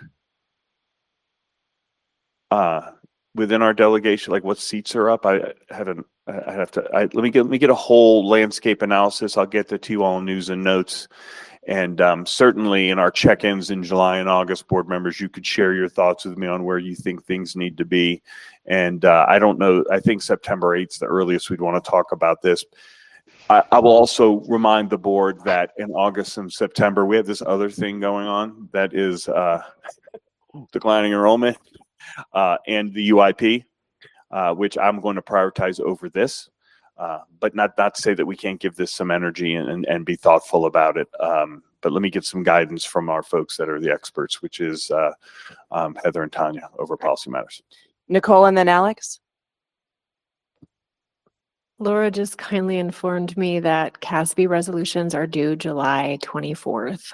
uh, within our delegation, like what seats are up. I haven't, I have to, I, let me get, let me get a whole landscape analysis. I'll get the two all news and notes. And um, certainly in our check-ins in July and August, board members, you could share your thoughts with me on where you think things need to be. And uh, I don't know, I think September eighth is the earliest we'd want to talk about this. I, I will also remind the board that in August and September, we have this other thing going on that is uh, declining enrollment uh, and the U I P, uh, which I'm going to prioritize over this. Uh, but not not to say that we can't give this some energy and, and, and be thoughtful about it. Um, but let me get some guidance from our folks that are the experts, which is uh, um, Heather and Tanya over Policy Matters. Nicole and then Alex. Laura just kindly informed me that C A S B resolutions are due July twenty-fourth.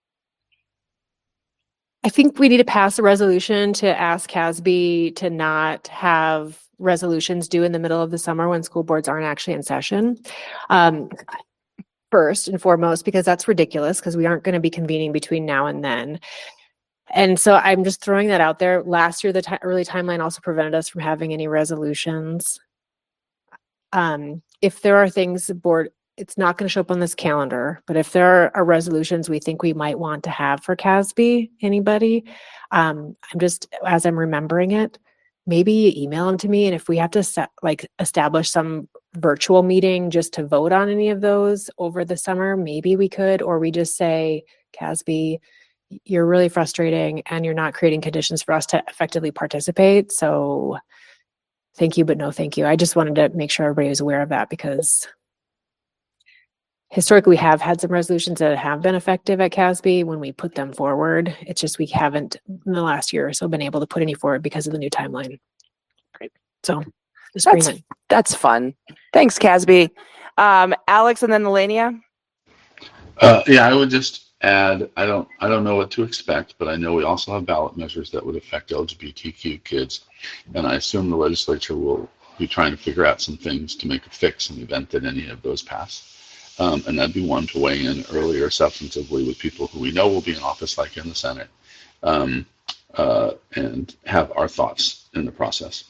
I think we need to pass a resolution to ask C A S B to not have resolutions due in the middle of the summer when school boards aren't actually in session. Um, first and foremost, because that's ridiculous because we aren't going to be convening between now and then. And so I'm just throwing that out there. Last year, the t- early timeline also prevented us from having any resolutions. Um, if there are things the board, it's not going to show up on this calendar, but if there are, are resolutions we think we might want to have for C A S B, anybody, um, I'm just, as I'm remembering it, maybe you email them to me. And if we have to set, like establish some virtual meeting just to vote on any of those over the summer, maybe we could, or we just say, C A S B, you're really frustrating and you're not creating conditions for us to effectively participate. So thank you, but no thank you. I just wanted to make sure everybody was aware of that because historically we have had some resolutions that have been effective at C A S B when we put them forward. It's just we haven't in the last year or so been able to put any forward because of the new timeline. Great. So just That's, bring it. that's fun. Thanks, C A S B. Um, Alex and then Elenia. Uh, yeah, I would just add, I don't, I don't know what to expect, but I know we also have ballot measures that would affect L G B T Q kids, and I assume the legislature will be trying to figure out some things to make a fix in the event that any of those pass. Um, and that'd be one to weigh in earlier substantively with people who we know will be in office, like in the Senate, um, uh, and have our thoughts in the process.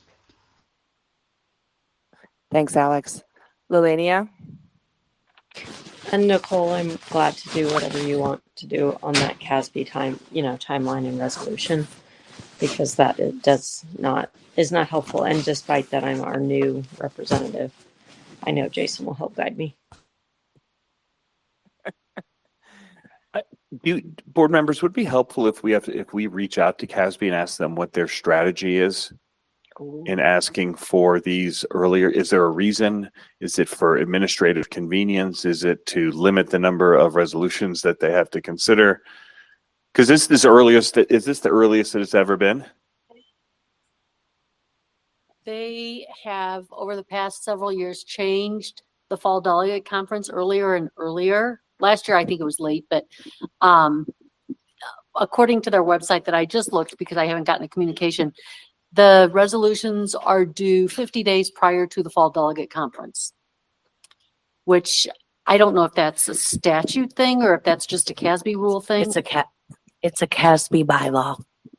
Thanks, Alex. Lelania. And Nicole, I'm glad to do whatever you want to do on that C A S B time, you know, timeline and resolution, because that it does not is not helpful. And despite that, I'm our new representative. I know Jason will help guide me. Do board members, would it be helpful if we have to, if we reach out to C A S B and ask them what their strategy is in asking for these earlier? Is there a reason? Is it for administrative convenience? Is it to limit the number of resolutions that they have to consider? Because this is the earliest. Is this the earliest that it's ever been? They have, over the past several years, changed the fall delegate conference earlier and earlier. Last year, I think it was late, but um, according to their website that I just looked because I haven't gotten a communication, the resolutions are due fifty days prior to the fall delegate conference, which I don't know if that's a statute thing or if that's just a C A S B rule thing. It's a cat. It's a C A S B bylaw.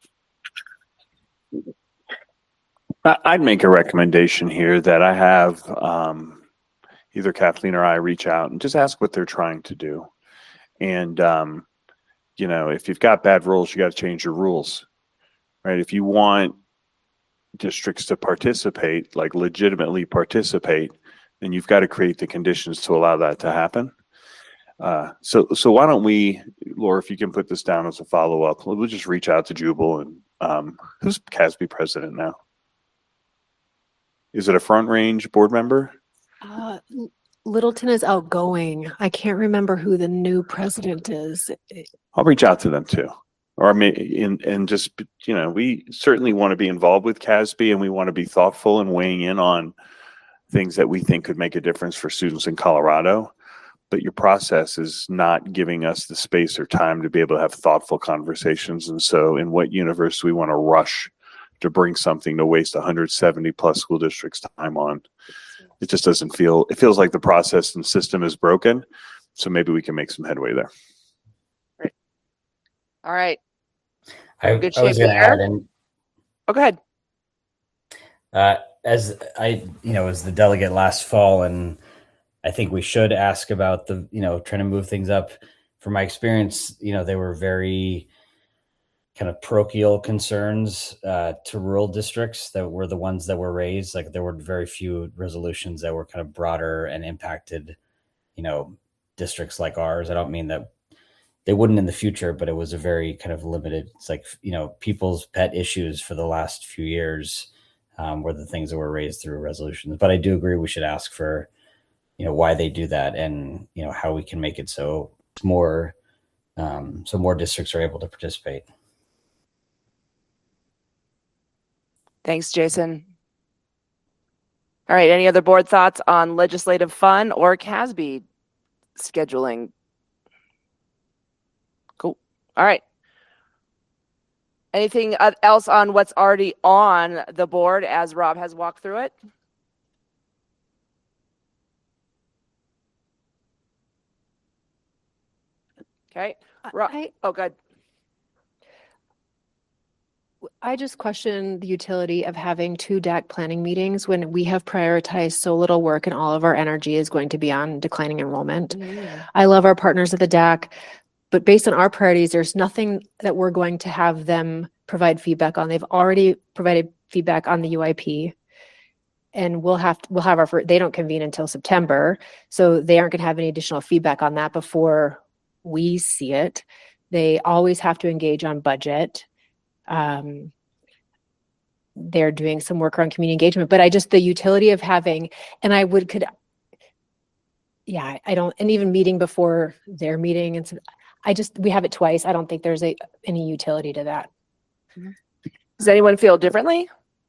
I'd make a recommendation here that I have um, either Kathleen or I reach out and just ask what they're trying to do. And, um, you know, if you've got bad rules, you got to change your rules. right? If you want districts to participate, like legitimately participate, then you've got to create the conditions to allow that to happen. Uh, so, so why don't we, Laura, if you can put this down as a follow-up, we'll just reach out to Jubal and, um, who's C A S B president now? Is it a Front Range board member? Uh, L- Littleton is outgoing. I can't remember who the new president is. I'll reach out to them too. Or may in and just, you know, we certainly want to be involved with C A S B, and we want to be thoughtful and weighing in on things that we think could make a difference for students in Colorado. But your process is not giving us the space or time to be able to have thoughtful conversations. And so in what universe do we want to rush to bring something to waste one hundred seventy plus school districts time on? It just doesn't feel, it feels like the process and system is broken. So maybe we can make some headway there. All right. I, Good I was shape going to there. add in, Oh, go ahead. uh, as I, you know, as the delegate last fall, and I think we should ask about the, you know, trying to move things up. From my experience, you know, they were very kind of parochial concerns uh, to rural districts that were the ones that were raised. Like there were very few resolutions that were kind of broader and impacted, you know, districts like ours. I don't mean that they wouldn't in the future, but it was a very kind of limited, it's like, you know, people's pet issues for the last few years um, were the things that were raised through resolutions. But I do agree we should ask for, you know, why they do that and, you know, how we can make it so more, um, so more districts are able to participate. Thanks, Jason. All right. Any other board thoughts on legislative fun or C A S B scheduling? Cool. All right. Anything else on what's already on the board as Rob has walked through it? Okay. Rob, I, oh, good. I just question the utility of having two D A C planning meetings when we have prioritized so little work and all of our energy is going to be on declining enrollment. Mm. I love our partners at the D A C, but based on our priorities, there's nothing that we're going to have them provide feedback on. They've already provided feedback on the U I P, and we'll have to, we'll have our, they don't convene until September, so they aren't going to have any additional feedback on that before we see it. They always have to engage on budget. Um, they're doing some work around community engagement, but I just, the utility of having, and I would, could, yeah, I don't, and even meeting before their meeting. And so I just, we have it twice. I don't think there's a, any utility to that. Does anyone feel differently?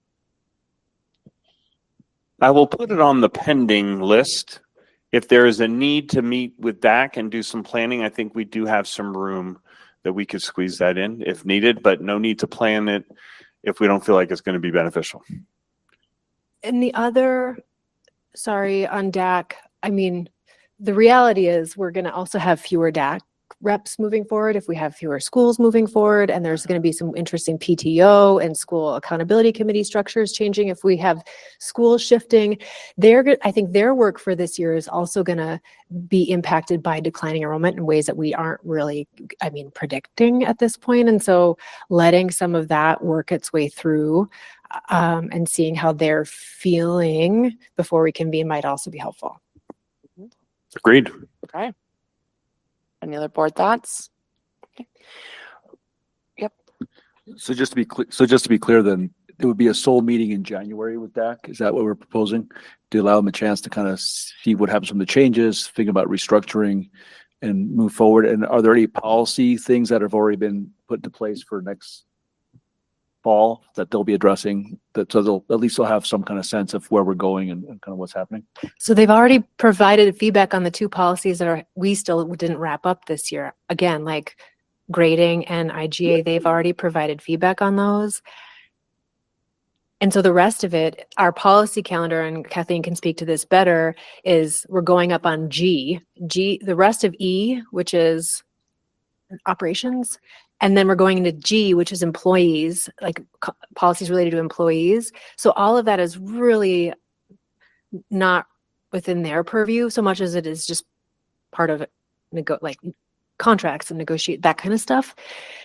I will put it on the pending list. If there is a need to meet with D A C and do some planning, I think we do have some room that we could squeeze that in if needed, but no need to plan it if we don't feel like it's going to be beneficial. And the other, sorry, on D A C, I mean, the reality is we're going to also have fewer D A C reps moving forward if we have fewer schools moving forward, and there's going to be some interesting P T O and school accountability committee structures changing if we have schools shifting. They're, I think their work for this year is also going to be impacted by declining enrollment in ways that we aren't really, I mean, predicting at this point. And so letting some of that work its way through um, and seeing how they're feeling before we convene might also be helpful. Agreed. Okay. Any other board thoughts? Okay. Yep. So just to be clear, so just to be clear, then it would be a sole meeting in January with D A C. Is that what we're proposing? To allow them a chance to kind of see what happens from the changes, think about restructuring and move forward. And are there any policy things that have already been put into place for next fall that they'll be addressing, that so they'll at least they'll have some kind of sense of where we're going and, and kind of what's happening? So they've already provided feedback on the two policies that are, we still didn't wrap up this year. Again, like grading and I G A, they've already provided feedback on those. And so the rest of it, our policy calendar, and Kathleen can speak to this better, is we're going up on G. G, the rest of E, which is operations, and then we're going into G, which is employees, like co- policies related to employees. So all of that is really not within their purview so much as it is just part of nego- like contracts and negotiate that kind of stuff.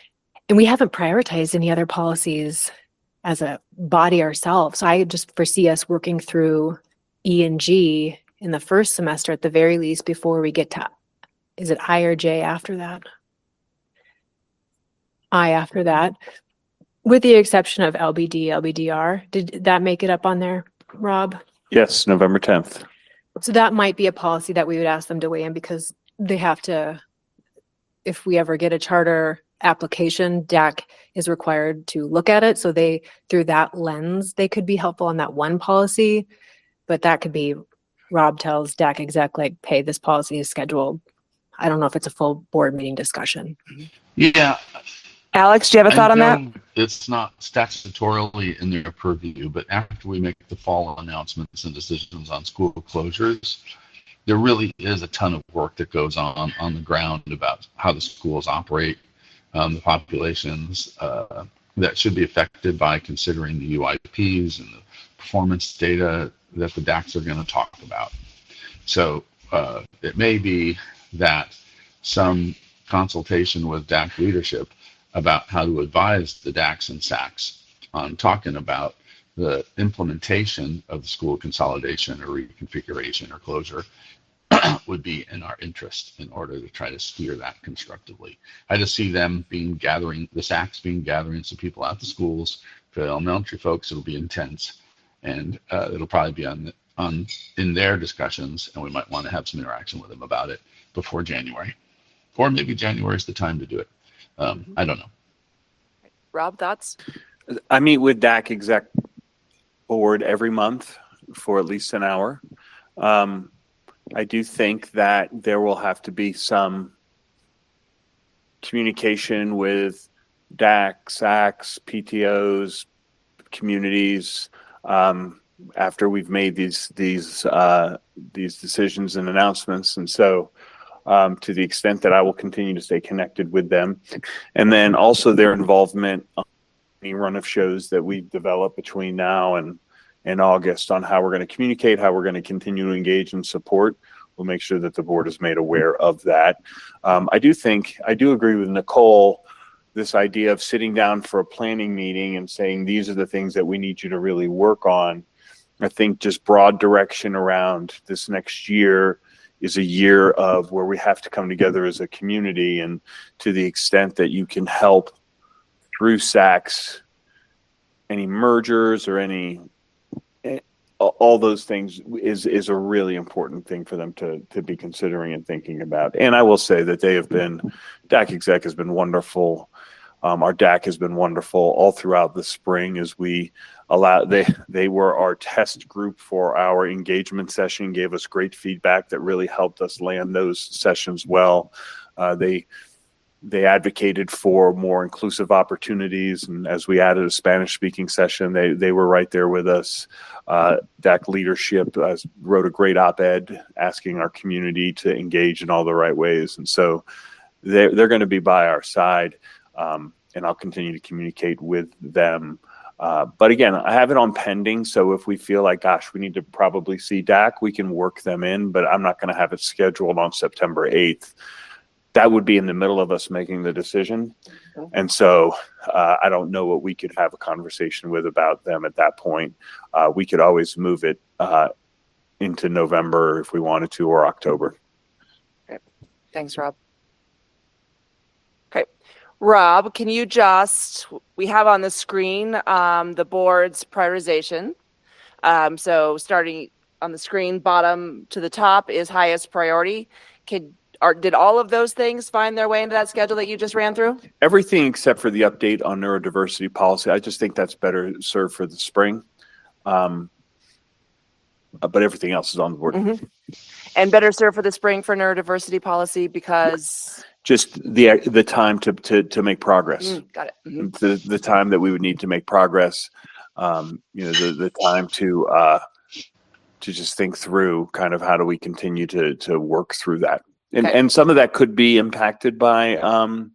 and we haven't prioritized any other policies as a body ourselves. So I just foresee us working through E and G in the first semester at the very least before we get to, is it I or J after that? I after that, with the exception of L B D, L B D R. Did that make it up on there, Rob? Yes, November tenth. So that might be a policy that we would ask them to weigh in, because they have to, if we ever get a charter application, D A C is required to look at it. So they, through that lens, they could be helpful on that one policy, but that could be, Rob tells D A C exec, like, hey, this policy is scheduled. I don't know if it's a full board meeting discussion. Yeah. Alex, do you have a thought I on that? know it's not statutorily in their purview, but after we make the fall announcements and decisions on school closures, there really is a ton of work that goes on on the ground about how the schools operate, um, the populations uh, that should be affected by considering the U I Ps and the performance data that the D A Cs are going to talk about. So uh, it may be that some consultation with D A C leadership about how to advise the D A Cs and S A Cs on talking about the implementation of the school consolidation or reconfiguration or closure would be in our interest in order to try to steer that constructively. I just see them being gathering, the S A Cs being gathering some people out the schools. For the elementary folks, it'll be intense, and uh, it'll probably be on, on in their discussions, and we might want to have some interaction with them about it before January. Or maybe January is the time to do it. Um, I don't know. Rob, thoughts? I meet with D A C exec board every month for at least an hour. Um, I do think that there will have to be some communication with D A C, S A Cs, P T Os, communities, um, after we've made these these uh, these decisions and announcements, and so. Um, to the extent that I will continue to stay connected with them. And then also their involvement on any run of shows that we develop between now and, and August on how we're going to communicate, how we're going to continue to engage and support. We'll make sure that the board is made aware of that. Um, I do think, I do agree with Nicole, this idea of sitting down for a planning meeting and saying, these are the things that we need you to really work on. I think just broad direction around this next year is a year of where we have to come together as a community, and to the extent that you can help through S A Cs, any mergers or any, all those things is is a really important thing for them to to be considering and thinking about. And I will say that they have been, D A C exec has been wonderful. Um, our D A C has been wonderful all throughout the spring as we allow, they, they were our test group for our engagement session, gave us great feedback that really helped us land those sessions well. Uh, they, they advocated for more inclusive opportunities. And as we added a Spanish speaking session, they, they were right there with us. Uh, D A C leadership uh, wrote a great op-ed asking our community to engage in all the right ways. And so they're, they're going to be by our side. Um, and I'll continue to communicate with them. Uh, but again, I have it on pending. So if we feel like, gosh, we need to probably see D A C, we can work them in, but I'm not going to have it scheduled on September eighth. That would be in the middle of us making the decision. And so uh, I don't know what we could have a conversation with about them at that point. Uh, we could always move it uh, into November if we wanted to, or October. Okay. Thanks, Rob. Okay. Rob, can you just, we have on the screen um, the board's prioritization. Um, so starting on the screen, bottom to the top is highest priority. Can, are, did all of those things find their way into that schedule that you just ran through? Everything except for the update on neurodiversity policy. I just think that's better served for the spring. Um, but everything else is on the board. Mm-hmm. And better served for the spring for neurodiversity policy because... Just the the time to to to make progress. Mm, got it. Mm-hmm. The the time that we would need to make progress. Um, you know, the the time to uh, to just think through kind of how do we continue to to work through that. And Okay. and some of that could be impacted by um,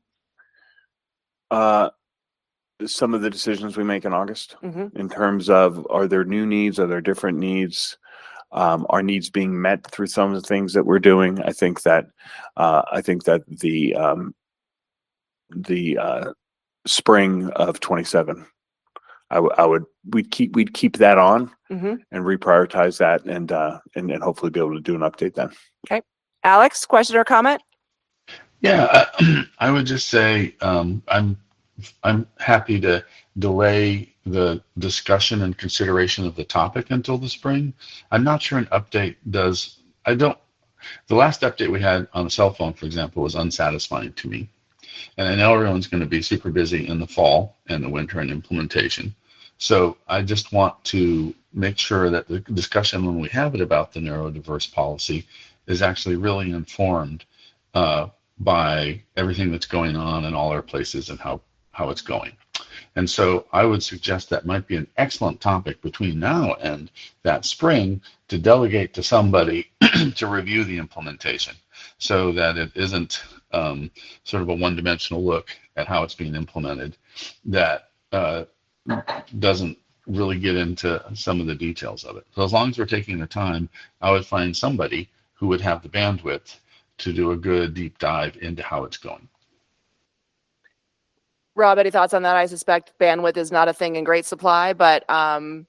uh, some of the decisions we make in August Mm-hmm. in terms of, are there new needs? Are there different needs? Um, are needs being met through some of the things that we're doing? I think that uh, I think that the um, the uh, spring of twenty-seven. I, w- I would we'd keep we'd keep that on Mhm. and reprioritize that and uh and, and hopefully be able to do an update then. Okay. Alex, question or comment? Yeah, uh, I would just say um, I'm I'm happy to delay the discussion and consideration of the topic until the spring. I'm not sure an update does. I don't. The last update we had on the cell phone, for example, was unsatisfying to me. And I know everyone's going to be super busy in the fall and the winter and implementation. So I just want to make sure that the discussion when we have it about the neurodiverse policy is actually really informed uh, by everything that's going on in all our places and how, how it's going. And so I would suggest that might be an excellent topic between now and that spring to delegate to somebody to review the implementation so that it isn't um, sort of a one-dimensional look at how it's being implemented that uh, doesn't really get into some of the details of it. So as long as we're taking the time, I would find somebody who would have the bandwidth to do a good deep dive into how it's going. Rob, any thoughts on that? I suspect bandwidth is not a thing in great supply, but um,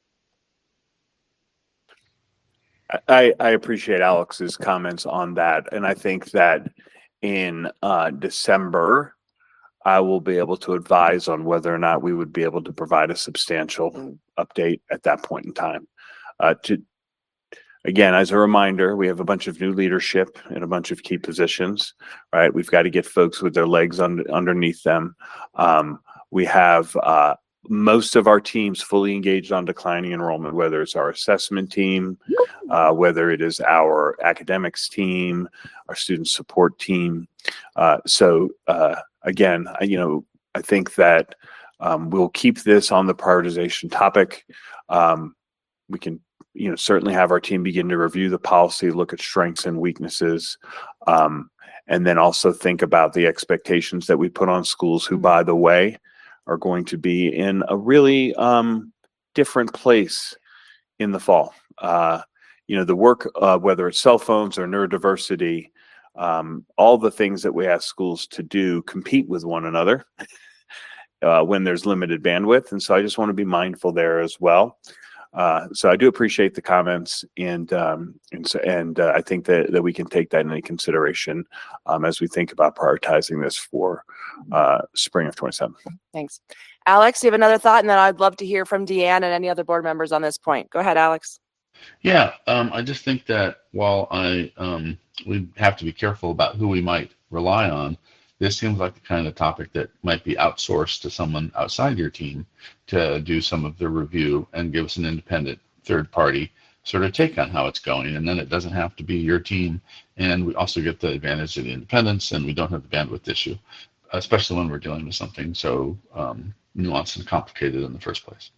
I, I appreciate Alex's comments on that. And I think that in uh, December, I will be able to advise on whether or not we would be able to provide a substantial update at that point in time. Uh, to Again, as a reminder, we have a bunch of new leadership in a bunch of key positions, right? We've got to get folks with their legs under, underneath them. Um, we have uh, most of our teams fully engaged on declining enrollment, whether it's our assessment team, uh, whether it is our academics team, our student support team. Uh, so uh, again, I, you know, I think that um, we'll keep this on the prioritization topic. Um, we can you know, certainly have our team begin to review the policy, look at strengths and weaknesses, um, and then also think about the expectations that we put on schools who, by the way, are going to be in a really um, different place in the fall. Uh, you know, the work, uh, whether it's cell phones or neurodiversity, um, all the things that we ask schools to do compete with one another uh, when there's limited bandwidth. And so I just want to be mindful there as well. Uh, so I do appreciate the comments, and um, and so and uh, I think that that we can take that into consideration um, as we think about prioritizing this for uh, spring of twenty-seven. Thanks, Alex. Do you have another thought? And then I'd love to hear from Deanne and any other board members on this point. Go ahead, Alex. Yeah, um, I just think that while I um, we have to be careful about who we might rely on, this seems like the kind of topic that might be outsourced to someone outside your team to do some of the review and give us an independent third party sort of take on how it's going. And then it doesn't have to be your team. And we also get the advantage of the independence, and we don't have the bandwidth issue, especially when we're dealing with something so um, nuanced and complicated in the first place.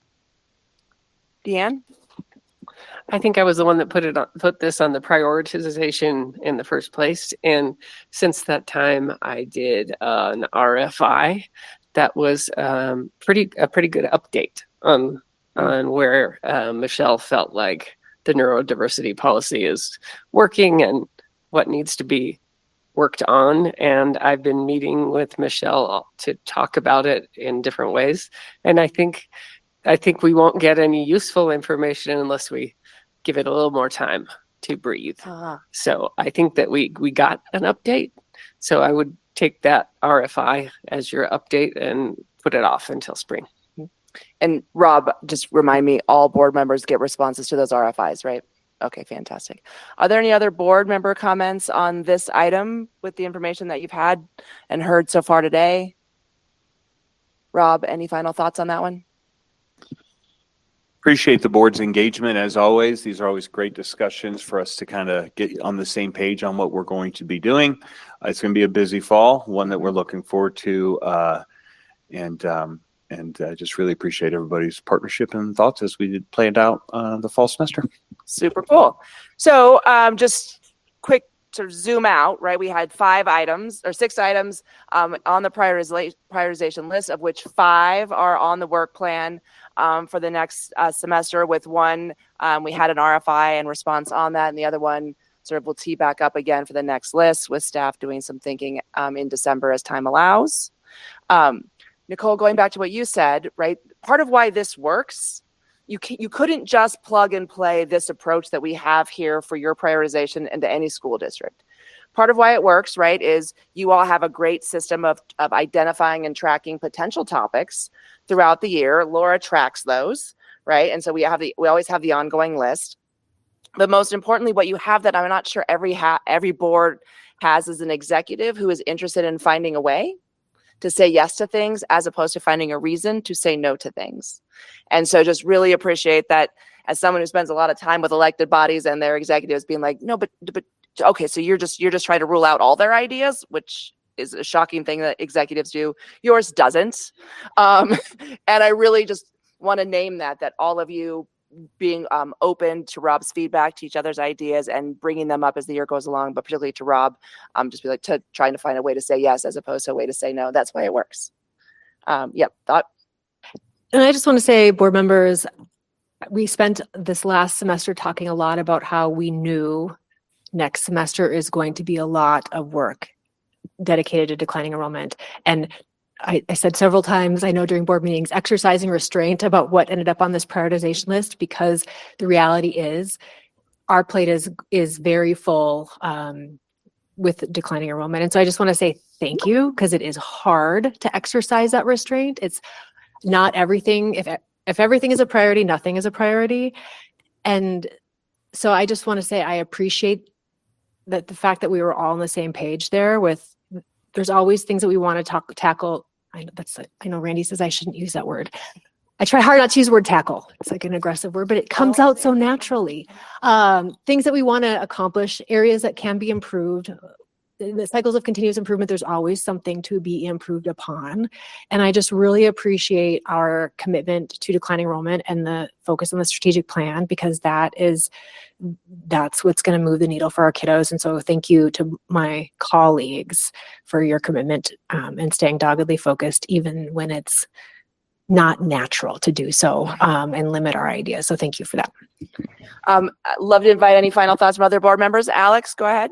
Deanne? I think I was the one that put it on, put this on the prioritization in the first place. And since that time, I did uh, an R F I that was um, pretty a pretty good update on on where uh, Michelle felt like the neurodiversity policy is working and what needs to be worked on. And I've been meeting with Michelle to talk about it in different ways. And I think I think we won't get any useful information unless we give it a little more time to breathe. Uh-huh. So I think that we we got an update. So I would take that R F I as your update and put it off until spring. And Rob, just remind me, all board members get responses to those R F Is, right? Okay, fantastic. Are there any other board member comments on this item with the information that you've had and heard so far today? Rob, any final thoughts on that one? Appreciate the board's engagement as always. These are always great discussions for us to kind of get on the same page on what we're going to be doing. Uh, it's going to be a busy fall, one that we're looking forward to, uh, and um, and uh, just really appreciate everybody's partnership and thoughts as we did play it out uh, the fall semester. Super cool. So um, just quick sort of zoom out, right? We had five items or six items um, on the prioritization prioritization list, of which five are on the work plan um, for the next uh, semester. With one, um, we had an R F I and response on that, and the other one sort of will tee back up again for the next list with staff doing some thinking um, in December as time allows. Um, Nicole, going back to what you said, right? Part of why this works, you can, you couldn't just plug and play this approach that we have here for your prioritization into any school district. Part of why it works, right, is you all have a great system of, of identifying and tracking potential topics throughout the year. Laura tracks those, right? And so we have the we always have the ongoing list. But most importantly, what you have that I'm not sure every ha- every board has is an executive who is interested in finding a way to say yes to things as opposed to finding a reason to say no to things. And so just really appreciate that as someone who spends a lot of time with elected bodies and their executives being like, no, but but okay, so you're just you're just trying to rule out all their ideas, which is a shocking thing that executives do. Yours doesn't. Um, and I really just want to name that, that all of you being um, open to Rob's feedback, to each other's ideas, and bringing them up as the year goes along, but particularly to Rob, um, just be like to trying to find a way to say yes as opposed to a way to say no. That's why it works. Um, yep. Thought. And I just want to say, board members, we spent this last semester talking a lot about how we knew next semester is going to be a lot of work dedicated to declining enrollment. And I, I said several times, I know during board meetings, exercising restraint about what ended up on this prioritization list, because the reality is our plate is is very full um, with declining enrollment. And so I just want to say thank you, because it is hard to exercise that restraint. It's not everything. If if everything is a priority, nothing is a priority. And so I just want to say I appreciate that the fact that we were all on the same page there with, there's always things that we want to talk, tackle. I know that's, I know Randy says I shouldn't use that word. I try hard not to use the word tackle. It's like an aggressive word, but it comes out so naturally. Um, things that we want to accomplish, areas that can be improved. In the cycles of continuous improvement, there's always something to be improved upon. And I just really appreciate our commitment to declining enrollment and the focus on the strategic plan, because that is, that's what's going to move the needle for our kiddos. And so thank you to my colleagues for your commitment um, and staying doggedly focused, even when it's not natural to do so um, and limit our ideas. So thank you for that. Um, I'd love to invite any final thoughts from other board members. Alex, go ahead.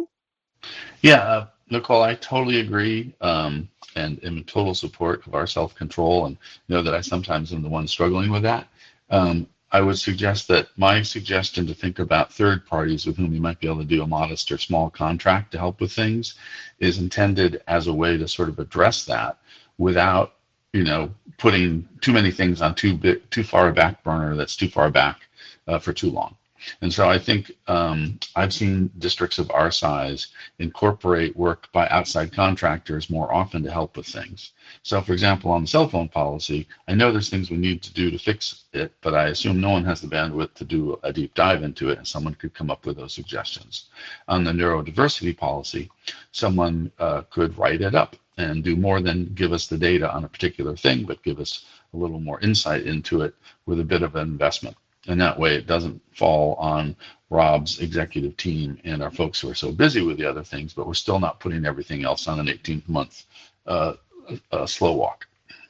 Yeah, uh, Nicole, I totally agree um, and am in total support of our self-control, and know that I sometimes am the one struggling with that. Um, I would suggest that my suggestion to think about third parties with whom we might be able to do a modest or small contract to help with things is intended as a way to sort of address that without, you know, putting too many things on too big, too far a back burner that's too far back uh, for too long. And so I think um, I've seen districts of our size incorporate work by outside contractors more often to help with things. So, for example, on the cell phone policy, I know there's things we need to do to fix it, but I assume no one has the bandwidth to do a deep dive into it, and someone could come up with those suggestions. On the neurodiversity policy, someone uh, could write it up and do more than give us the data on a particular thing, but give us a little more insight into it with a bit of an investment. And that way it doesn't fall on Rob's executive team and our folks who are so busy with the other things, but we're still not putting everything else on an eighteen month uh, uh, slow walk.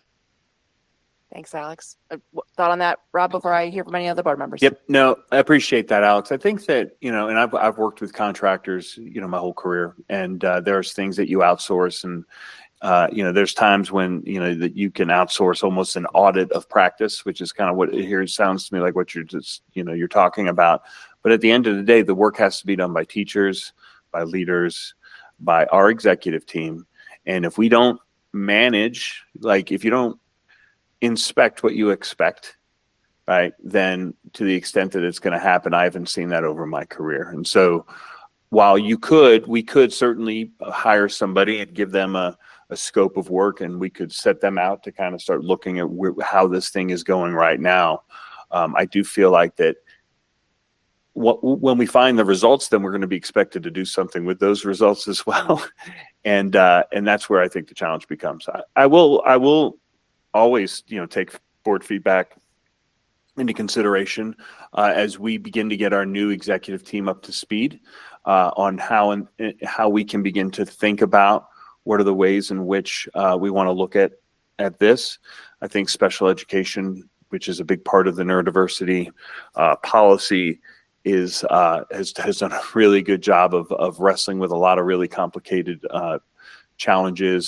Thanks, Alex. Uh, thought on that, Rob, before I hear from any other board members? Yep. No, I appreciate that, Alex. I think that, you know, and I've, I've worked with contractors, you know, my whole career, and uh, there's things that you outsource, and Uh, you know, there's times when, you know, that you can outsource almost an audit of practice, which is kind of what here it sounds to me like what you're just, you know, you're talking about. But at the end of the day, the work has to be done by teachers, by leaders, by our executive team. And if we don't manage, like if you don't inspect what you expect, right, then to the extent that it's going to happen, I haven't seen that over my career. And so while you could, we could certainly hire somebody and give them a, a scope of work, and we could set them out to kind of start looking at wh- how this thing is going right now. Um, I do feel like that what, when we find the results, then we're going to be expected to do something with those results as well. and uh, and that's where I think the challenge becomes. I, I will I will always, you know, take board feedback into consideration uh, as we begin to get our new executive team up to speed uh, on how and how we can begin to think about what are the ways in which uh, we want to look at at this. I think special education, which is a big part of the neurodiversity uh, policy, is uh, has has done a really good job of of wrestling with a lot of really complicated uh, challenges.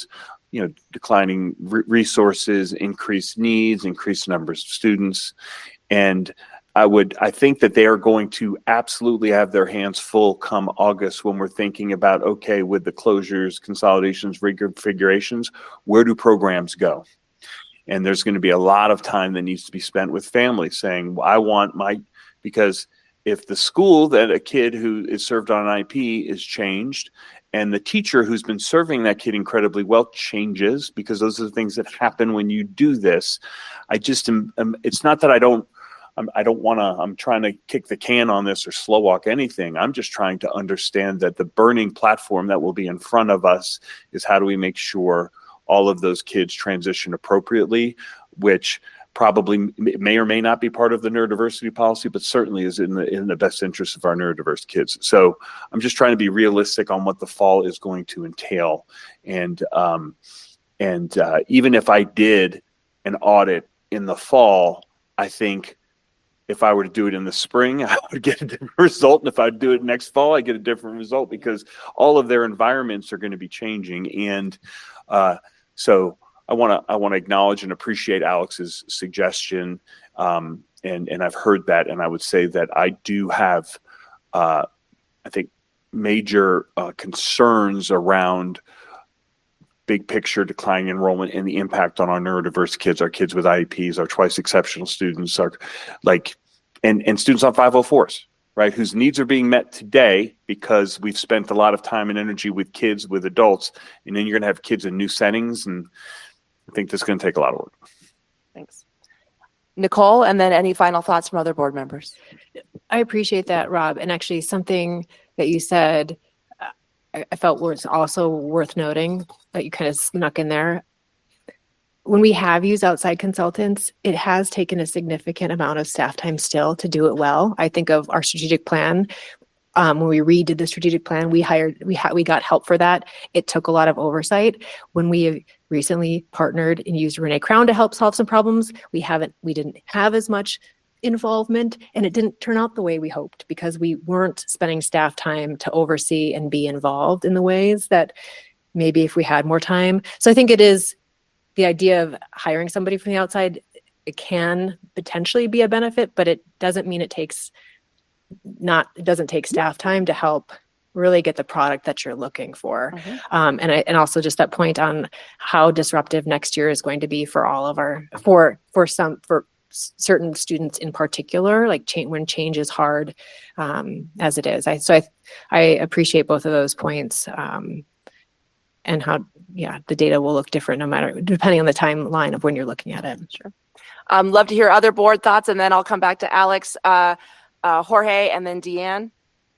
you know, declining re- resources, increased needs, increased numbers of students. And I would, I think that they are going to absolutely have their hands full come August when we're thinking about, okay, with the closures, consolidations, reconfigurations, where do programs go? And there's going to be a lot of time that needs to be spent with families saying, well, I want my, because if the school that a kid who is served on an I P is changed, and the teacher who's been serving that kid incredibly well changes, because those are the things that happen when you do this. I just am, um, it's not that I don't, I'm, I don't want to, I'm trying to kick the can on this or slow walk anything. I'm just trying to understand that the burning platform that will be in front of us is how do we make sure all of those kids transition appropriately, which probably may or may not be part of the neurodiversity policy, but certainly is in the in the best interest of our neurodiverse kids. So I'm just trying to be realistic on what the fall is going to entail. And um, and uh, even if I did an audit in the fall, I think if I were to do it in the spring, I would get a different result. And if I do it next fall, I get a different result, because all of their environments are going to be changing. And uh, so I want to I want to acknowledge and appreciate Alex's suggestion, um, and and I've heard that, and I would say that I do have, uh, I think, major uh, concerns around big picture declining enrollment and the impact on our neurodiverse kids, our kids with I E Ps, our twice exceptional students, our like, and and students on five oh fours, right, whose needs are being met today because we've spent a lot of time and energy with kids, with adults, and then you're going to have kids in new settings, and I think this is going to take a lot of work. Thanks. Nicole, and then any final thoughts from other board members? I appreciate that, Rob. And actually something that you said, uh, I, I felt was also worth noting that you kind of snuck in there. When we have used outside consultants, it has taken a significant amount of staff time still to do it well. I think of our strategic plan. Um, when we redid the strategic plan, we hired, we had, we got help for that. It took a lot of oversight. When we have recently partnered and used Renee Crown to help solve some problems, we haven't, we didn't have as much involvement, and it didn't turn out the way we hoped because we weren't spending staff time to oversee and be involved in the ways that maybe if we had more time. So I think it is the idea of hiring somebody from the outside. It can potentially be a benefit, but it doesn't mean it takes not, it doesn't take staff time to help really get the product that you're looking for. Mm-hmm. Um, and I, and also just that point on how disruptive next year is going to be for all of our, for, for some, for certain students in particular, like change, when change is hard, um, as it is. I, so I, I appreciate both of those points, um, and how, yeah, the data will look different no matter, depending on the timeline of when you're looking at it. Sure. Um, love to hear other board thoughts, and then I'll come back to Alex, uh, uh, Jorge, and then Deanne.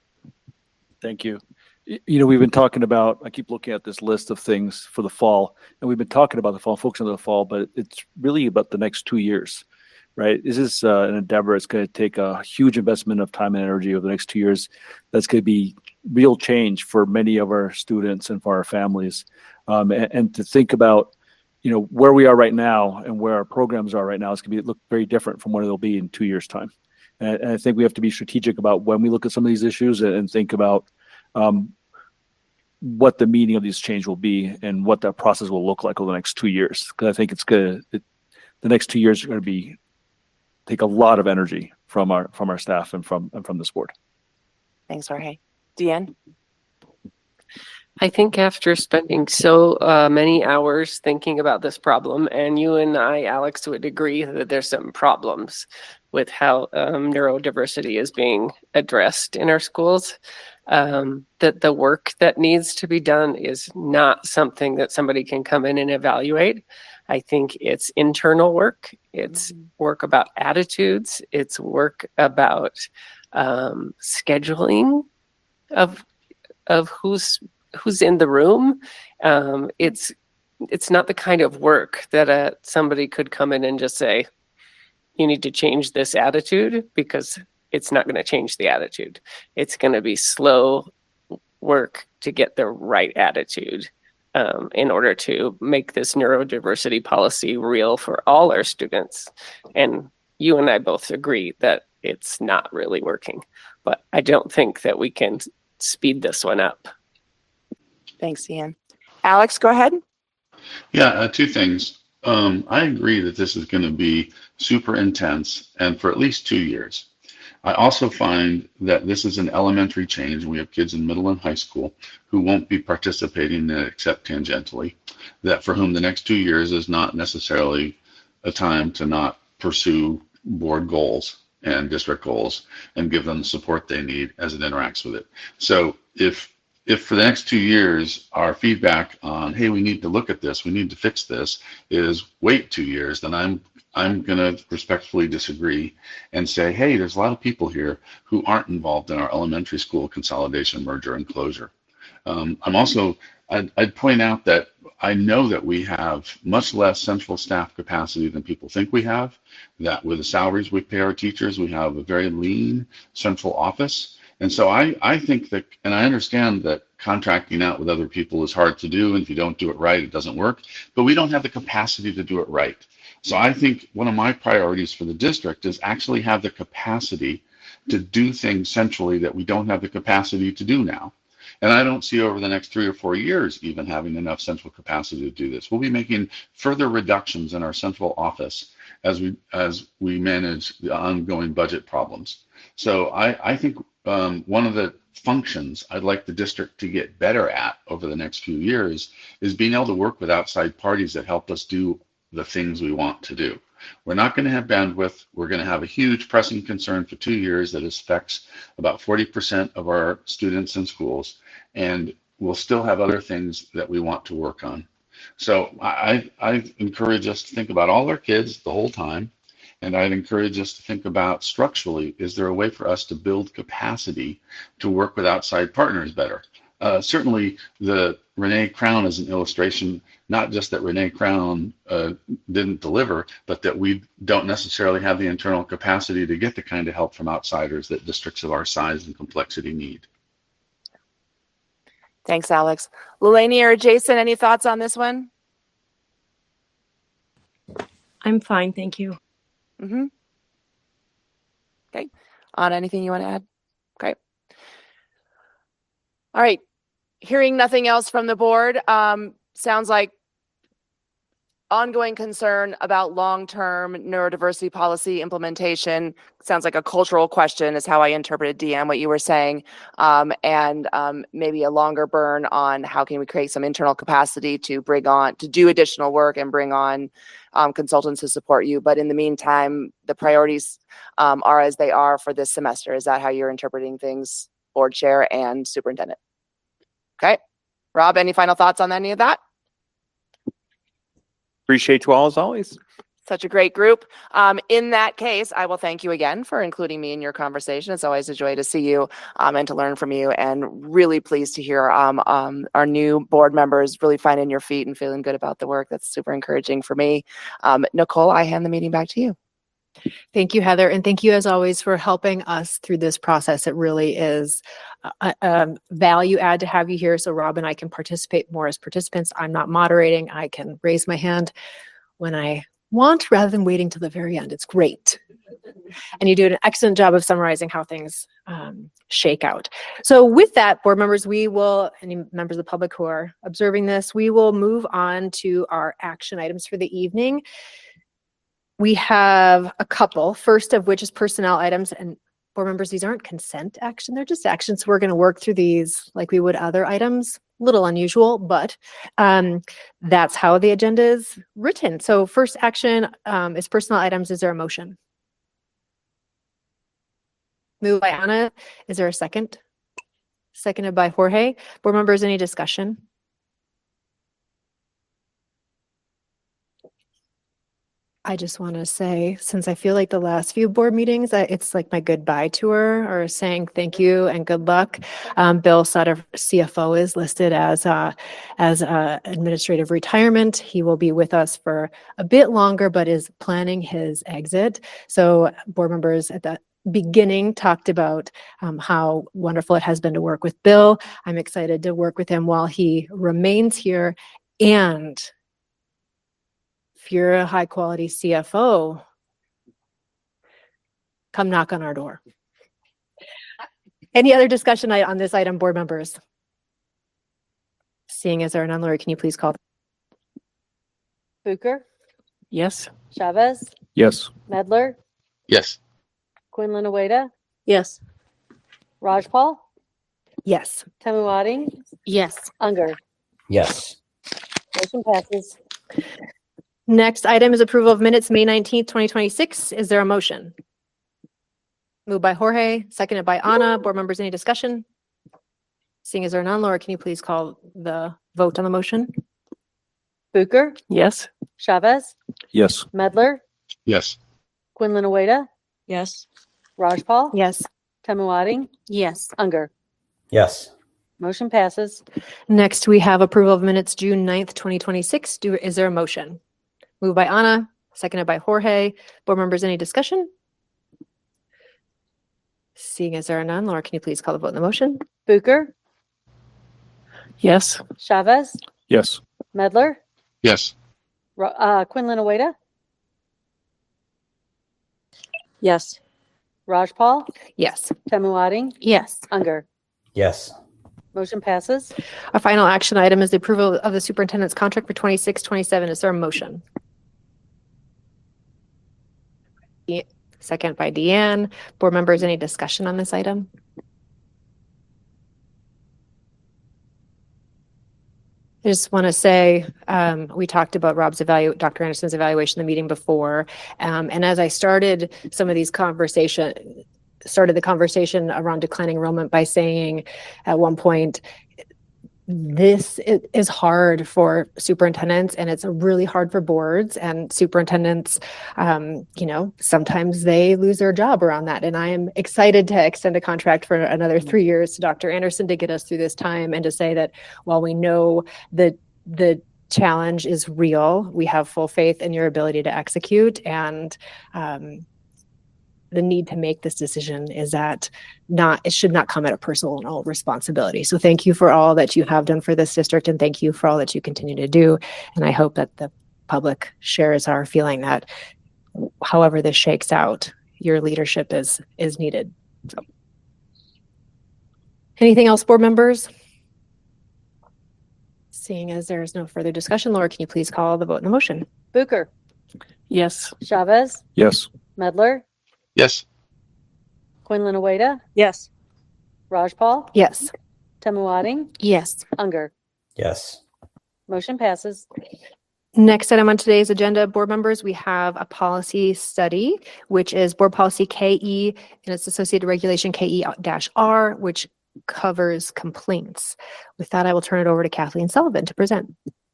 Thank you. You know, we've been talking about, I keep looking at this list of things for the fall, and we've been talking about the fall, focusing on the fall, but it's really about the next two years, right? This is uh, an endeavor. It's going to take a huge investment of time and energy over the next two years. That's going to be real change for many of our students and for our families. Um, and, and to think about, you know, where we are right now and where our programs are right now, it's going to be look very different from where they'll be in two years' time. And, and I think we have to be strategic about when we look at some of these issues and, and think about um, what the meaning of these change will be and what that process will look like over the next two years. Because I think it's going to, the next two years are going to be take a lot of energy from our from our staff and from and from this board. Thanks, Jorge. Deanne? I think after spending so uh, many hours thinking about this problem, and you and I, Alex, would agree that there's some problems with how um, neurodiversity is being addressed in our schools, um, that the work that needs to be done is not something that somebody can come in and evaluate. I think it's internal work. It's mm-hmm. work about attitudes. It's work about um, scheduling of of who's who's in the room. Um, it's it's not the kind of work that uh, somebody could come in and just say, you need to change this attitude, because it's not going to change the attitude. It's going to be slow work to get the right attitude um, in order to make this neurodiversity policy real for all our students. And you and I both agree that it's not really working, but I don't think that we can speed this one up. Thanks, Ian. Alex, go ahead. Yeah, uh, two things. Um, I agree that this is going to be super intense and for at least two years. I also find that this is an elementary change. We have kids in middle and high school who won't be participating in it except tangentially, that for whom the next two years is not necessarily a time to not pursue board goals and district goals and give them the support they need as it interacts with it. So if if for the next two years our feedback on, hey, we need to look at this, we need to fix this, is wait two years, then I'm I'm going to respectfully disagree and say, hey, there's a lot of people here who aren't involved in our elementary school consolidation, merger, and closure. Um, I'm also, I'd, I'd point out that I know that we have much less central staff capacity than people think we have, that with the salaries we pay our teachers, we have a very lean central office. And so I, I think that, and I understand that contracting out with other people is hard to do, and if you don't do it right, it doesn't work, but we don't have the capacity to do it right. So I think one of my priorities for the district is actually have the capacity to do things centrally that we don't have the capacity to do now. And I don't see over the next three or four years even having enough central capacity to do this. We'll be making further reductions in our central office as we as we manage the ongoing budget problems. So I, I think um, one of the functions I'd like the district to get better at over the next few years is being able to work with outside parties that help us do the things we want to do. We're not going to have bandwidth. We're going to have a huge pressing concern for two years that affects about forty percent of our students in schools, and we'll still have other things that we want to work on. So I, I encourage us to think about all our kids the whole time, and I'd encourage us to think about structurally, is there a way for us to build capacity to work with outside partners better? Uh, certainly the Renee Crown is an illustration, not just that Renee Crown uh, didn't deliver, but that we don't necessarily have the internal capacity to get the kind of help from outsiders that districts of our size and complexity need. Thanks, Alex. Lelani or Jason, any thoughts on this one? I'm fine, thank you. Mm-hmm. Okay. On anything you want to add? Okay. All right. Hearing nothing else from the board, um, sounds like ongoing concern about long-term neurodiversity policy implementation. Sounds like a cultural question is how I interpreted, Deanne, what you were saying, um, and um, maybe a longer burn on how can we create some internal capacity to bring on, to do additional work and bring on um, consultants to support you. But in the meantime, the priorities um, are as they are for this semester. Is that how you're interpreting things, board chair and superintendent? Okay. Rob, any final thoughts on any of that? Appreciate you all as always. Such a great group. Um, in that case, I will thank you again for including me in your conversation. It's always a joy to see you um, and to learn from you, and really pleased to hear um, um, our new board members really finding your feet and feeling good about the work. That's super encouraging for me. Um, Nicole, I hand the meeting back to you. Thank you, Heather. And thank you as always for helping us through this process. It really is a, a value add to have you here so Rob and I can participate more as participants. I'm not moderating. I can raise my hand when I want rather than waiting till the very end. It's great. And you do an excellent job of summarizing how things um, shake out. So with that, board members, we will, any members of the public who are observing this, we will move on to our action items for the evening. We have a couple, first of which is personnel items, and board members, these aren't consent action, they're just actions. We're going to work through these like we would other items. A little unusual, but um, that's how the agenda is written. So first action um, is personnel items. Is there a motion? Moved by Anna. Is there a second? Seconded by Jorge. Board members, any discussion? I just want to say, since I feel like the last few board meetings, that it's like my goodbye tour or saying thank you and good luck. Um, Bill Sutter, C F O, is listed as uh, as uh, administrative retirement. He will be with us for a bit longer, but is planning his exit. So board members at the beginning talked about um, how wonderful it has been to work with Bill. I'm excited to work with him while he remains here. And if you're a high quality C F O, come knock on our door. Any other discussion on this item, board members? Seeing as there are none, Lori, can you please call? Bucher, Yes. Chavez, Yes. Medler, Yes. Quinlan Oeda, Yes. Rajpal, Yes. Temawading, Yes. Unger. Yes. Motion passes. Next item is approval of minutes, May nineteenth, twenty twenty-six. Is there a motion? Moved by Jorge, seconded by Anna. Board members, any discussion? Seeing as there are none, Laura, can you please call the vote on the motion? Bucher, Yes. Chavez, Yes. Medler, Yes. Quinlan Oeda, Yes. Rajpal, Yes. Temawading, Yes. Unger. Yes. Motion passes. Next, we have approval of minutes, June ninth, twenty twenty-six. Do, is there a motion? Moved by Anna, seconded by Jorge. Board members, any discussion? Seeing as there are none, Laura, can you please call the vote on the motion? Bucher, Yes. Chavez, Yes. Medler, Yes. Ra- uh, Quinlan Oeda, Yes. Rajpal, Yes. Temawading, Yes. Unger. Yes. Motion passes. Our final action item is the approval of the superintendent's contract for twenty-six twenty-seven. Is there a motion? Ye- Second by Deanne. Board members, any discussion on this item? I just want to say, um, we talked about Rob's evalu, Doctor Anderson's evaluation in the meeting before. Um, and as I started some of these conversation, started the conversation around declining enrollment by saying at one point, this i- is hard for superintendents and it's really hard for boards and superintendents. Um, you know, sometimes they lose their job around that. And I am excited to extend a contract for another three years to Doctor Anderson to get us through this time and to say that while we know that the challenge is real, we have full faith in your ability to execute. And um, the need to make this decision is that not, it should not come at a personal responsibility. So thank you for all that you have done for this district and thank you for all that you continue to do. And I hope that the public shares our feeling that however this shakes out, your leadership is, is needed. So. Anything else, board members? Seeing as there is no further discussion, Laura, can you please call the vote in the motion? Bucher, Yes. Chavez, Yes. Medler, Yes. Quinlan Oeda, Yes. Rajpal, Yes. Temawading, Yes. Unger. Yes. Motion passes. Next item on today's agenda, board members, we have a policy study, which is board policy K E and its associated regulation K E R, which covers complaints. With that, I will turn it over to Kathleen Sullivan to present.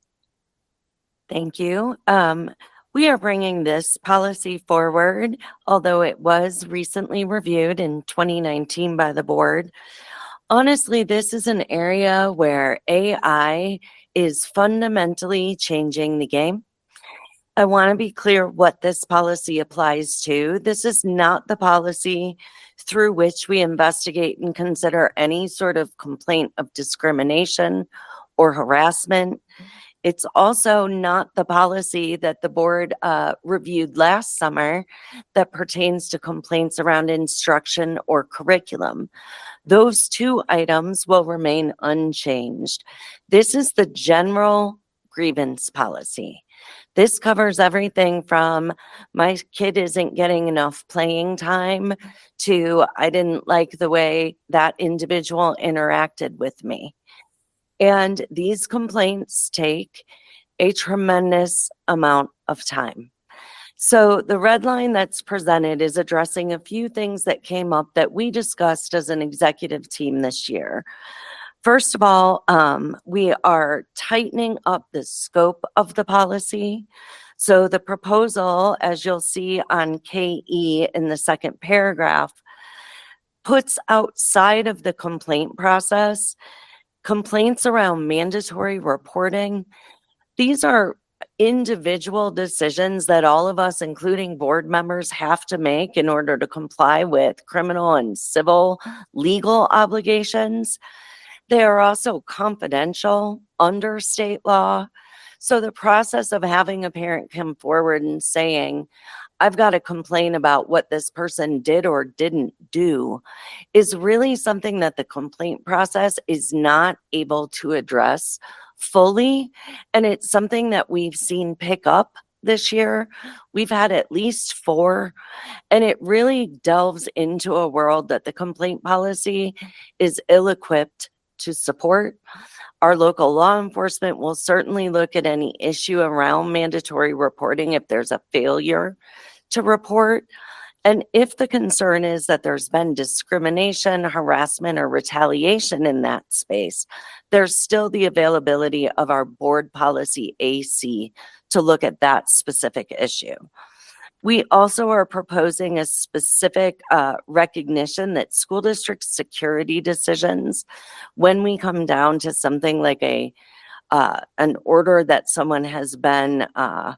Thank you. Um, we are bringing this policy forward, although it was recently reviewed in twenty nineteen by the board. Honestly, this is an area where A I is fundamentally changing the game. I want to be clear what this policy applies to. This is not the policy through which we investigate and consider any sort of complaint of discrimination or harassment. It's also not the policy that the board uh, reviewed last summer that pertains to complaints around instruction or curriculum. Those two items will remain unchanged. This is the general grievance policy. This covers everything from my kid isn't getting enough playing time to I didn't like the way that individual interacted with me. And these complaints take a tremendous amount of time. So the red line that's presented is addressing a few things that came up that we discussed as an executive team this year. First of all, um, we are tightening up the scope of the policy. So the proposal, as you'll see on K E in the second paragraph, puts outside of the complaint process complaints around mandatory reporting. These are individual decisions that all of us, including board members, have to make in order to comply with criminal and civil legal obligations. They are also confidential under state law. So the process of having a parent come forward and saying, I've got to complain about what this person did or didn't do is really something that the complaint process is not able to address fully. And it's something that we've seen pick up this year. We've had at least four, and it really delves into a world that the complaint policy is ill-equipped to support. Our local law enforcement will certainly look at any issue around mandatory reporting if there's a failure to report. And if the concern is that there's been discrimination, harassment, or retaliation in that space, there's still the availability of our board policy A C to look at that specific issue. We also are proposing a specific uh, recognition that school district security decisions, when we come down to something like a uh, an order that someone has been uh,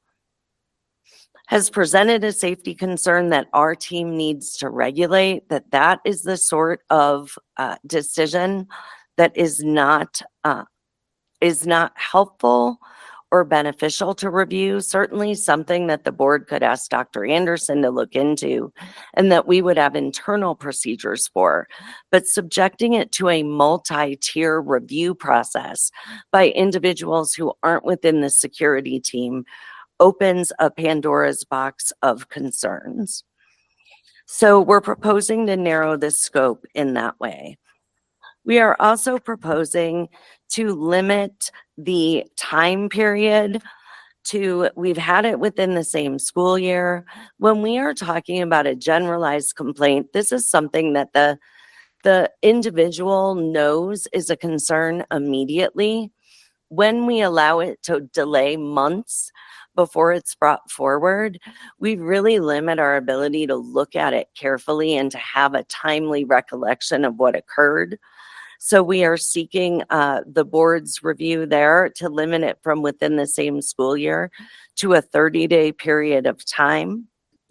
has presented a safety concern that our team needs to regulate, that that is the sort of uh, decision that is not uh, is not helpful or beneficial to review. Certainly something that the board could ask Doctor Anderson to look into and that we would have internal procedures for. But subjecting it to a multi-tier review process by individuals who aren't within the security team opens a Pandora's box of concerns. So we're proposing to narrow the scope in that way. We are also proposing to limit the time period to, we've had it within the same school year. When we are talking about a generalized complaint, this is something that the, the individual knows is a concern immediately. When we allow it to delay months before it's brought forward, we really limit our ability to look at it carefully and to have a timely recollection of what occurred. So we are seeking uh, the board's review there to limit it from within the same school year to a thirty-day period of time.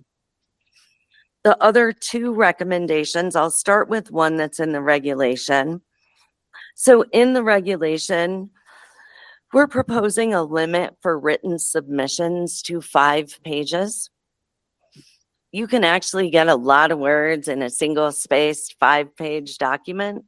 The other two recommendations, I'll start with one that's in the regulation. So in the regulation, we're proposing a limit for written submissions to five pages. You can actually get a lot of words in a single-spaced five-page document.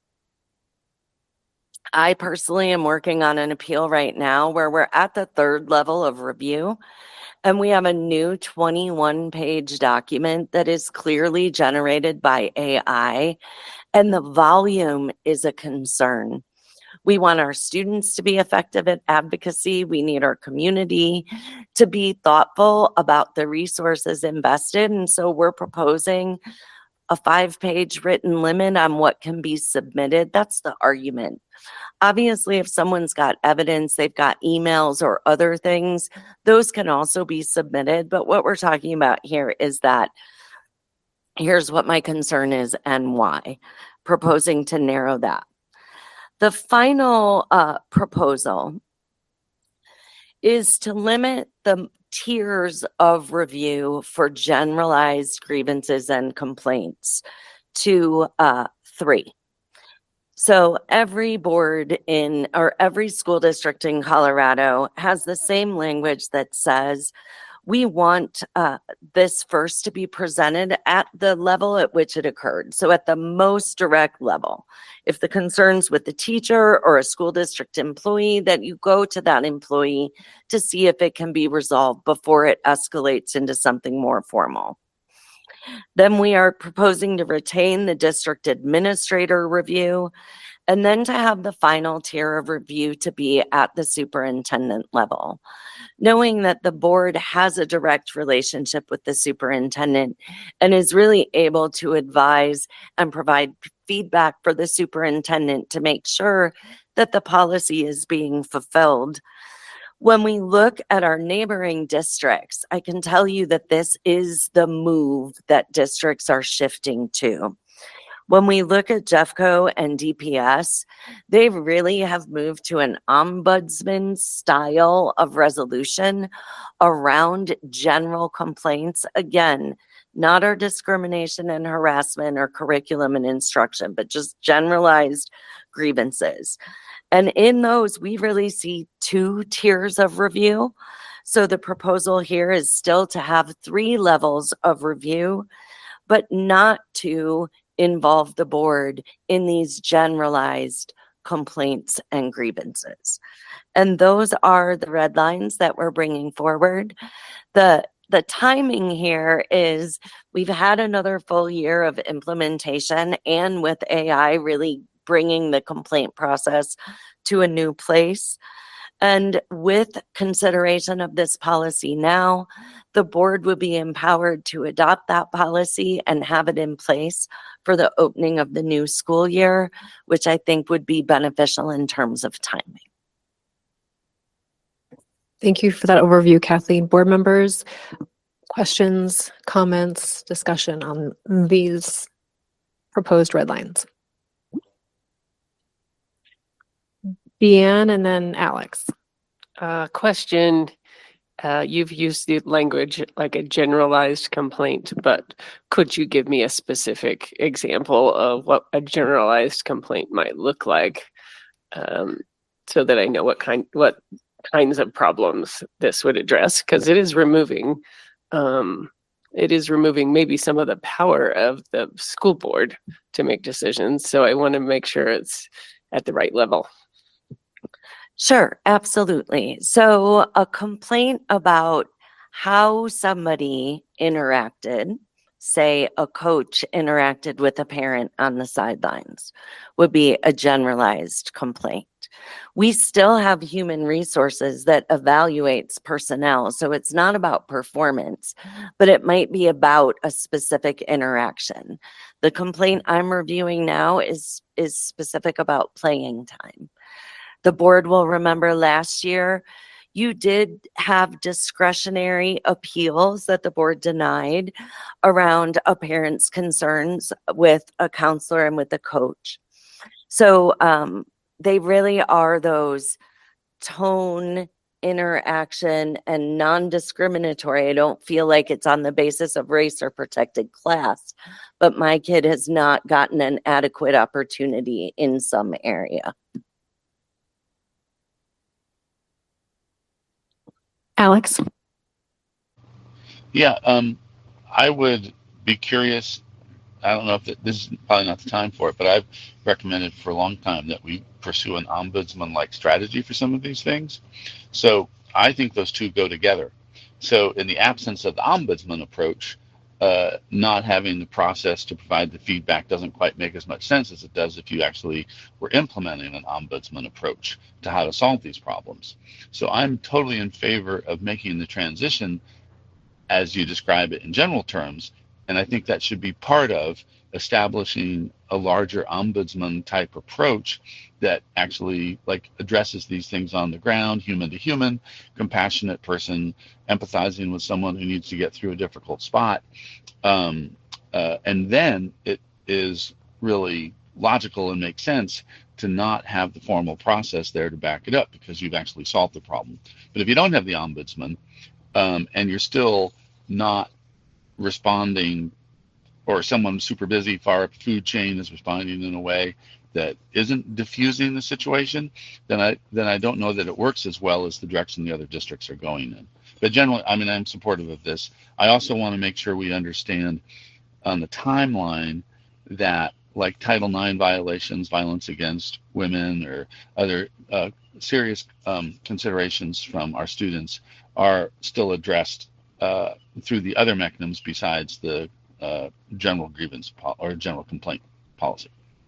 I personally am working on an appeal right now where we're at the third level of review, and we have a new twenty-one page document that is clearly generated by A I, and the volume is a concern. We want our students to be effective at advocacy. We need our community to be thoughtful about the resources invested. And so we're proposing a five-page written limit on what can be submitted. That's the argument. Obviously, if someone's got evidence, they've got emails or other things, those can also be submitted. But what we're talking about here is that here's what my concern is and why, proposing to narrow that. The final uh, proposal is to limit the tiers of review for generalized grievances and complaints to uh, three. So every board in, or every school district in Colorado has the same language that says, we want uh, this first to be presented at the level at which it occurred. So at the most direct level, if the concern's with the teacher or a school district employee, that you go to that employee to see if it can be resolved before it escalates into something more formal. Then we are proposing to retain the district administrator review, and then to have the final tier of review to be at the superintendent level. Knowing that the board has a direct relationship with the superintendent and is really able to advise and provide feedback for the superintendent to make sure that the policy is being fulfilled. When we look at our neighboring districts, I can tell you that this is the move that districts are shifting to. When we look at Jeffco and D P S, they really have moved to an ombudsman style of resolution around general complaints. Again, not our discrimination and harassment or curriculum and instruction, but just generalized grievances. And in those, we really see two tiers of review. So the proposal here is still to have three levels of review, but not to involve the board in these generalized complaints and grievances. And those are the red lines that we're bringing forward. The The timing here is we've had another full year of implementation, and with A I really bringing the complaint process to a new place. And with consideration of this policy now, the board would be empowered to adopt that policy and have it in place for the opening of the new school year, which I think would be beneficial in terms of timing. Thank you for that overview, Kathleen. Board members, questions, comments, discussion on these proposed red lines? Deanne and then Alex. Uh, question. Uh, you've used the language like a generalized complaint, but could you give me a specific example of what a generalized complaint might look like, um, so that I know what kind, what kinds of problems this would address? Because it is removing, um, it is removing maybe some of the power of the school board to make decisions. So I want to make sure it's at the right level. Sure, absolutely. So a complaint about how somebody interacted, say a coach interacted with a parent on the sidelines, would be a generalized complaint. We still have human resources that evaluates personnel. So it's not about performance, but it might be about a specific interaction. The complaint I'm reviewing now is, is specific about playing time. The board will remember last year, you did have discretionary appeals that the board denied around a parent's concerns with a counselor and with a coach. So um, they really are those tone, interaction, and non-discriminatory. I don't feel like it's on the basis of race or protected class, but my kid has not gotten an adequate opportunity in some area. Alex? Yeah, um, I would be curious. I don't know if it, this is probably not the time for it, but I've recommended for a long time that we pursue an ombudsman-like strategy for some of these things. So I think those two go together. So in the absence of the ombudsman approach, uh, not having the process to provide the feedback doesn't quite make as much sense as it does if you actually were implementing an ombudsman approach to how to solve these problems. So I'm totally in favor of making the transition as you describe it in general terms, and I think that should be part of establishing a larger ombudsman type approach that actually like addresses these things on the ground, human to human, compassionate person, empathizing with someone who needs to get through a difficult spot. Um, uh, and then it is really logical and makes sense to not have the formal process there to back it up because you've actually solved the problem. But if you don't have the ombudsman um, and you're still not responding, or someone super busy far up the food chain is responding in a way that isn't diffusing the situation, then I then I don't know that it works as well as the direction the other districts are going in. But generally, I mean, I'm supportive of this. I also want to make sure we understand on the timeline that like Title nine violations, violence against women, or other uh, serious um, considerations from our students are still addressed uh, through the other mechanisms besides the uh, general grievance po- or general complaint policy.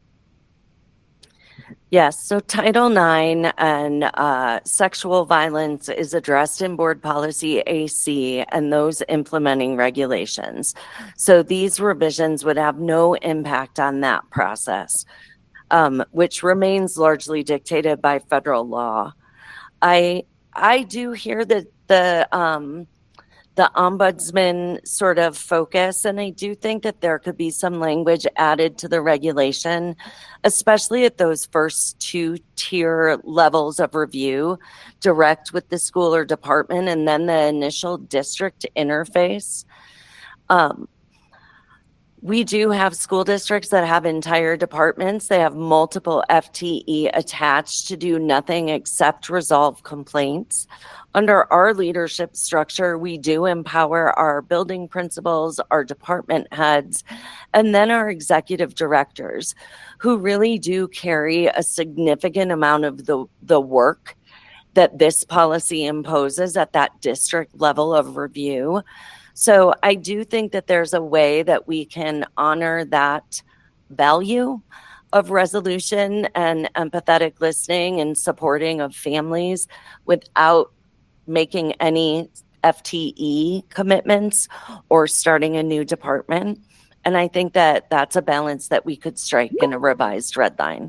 Yes, so Title nine and uh, sexual violence is addressed in Board Policy A C and those implementing regulations. So these revisions would have no impact on that process, um, which remains largely dictated by federal law. I I do hear that the um, the ombudsman sort of focus, and I do think that there could be some language added to the regulation, especially at those first two tier levels of review, direct with the school or department, and then the initial district interface. Um, We do have school districts that have entire departments. They have multiple F T E attached to do nothing except resolve complaints. Under our leadership structure, we do empower our building principals, our department heads, and then our executive directors, who really do carry a significant amount of the, the work that this policy imposes at that district level of review. So I do think that there's a way that we can honor that value of resolution and empathetic listening and supporting of families without making any F T E commitments or starting a new department. And I think that that's a balance that we could strike in a revised red line.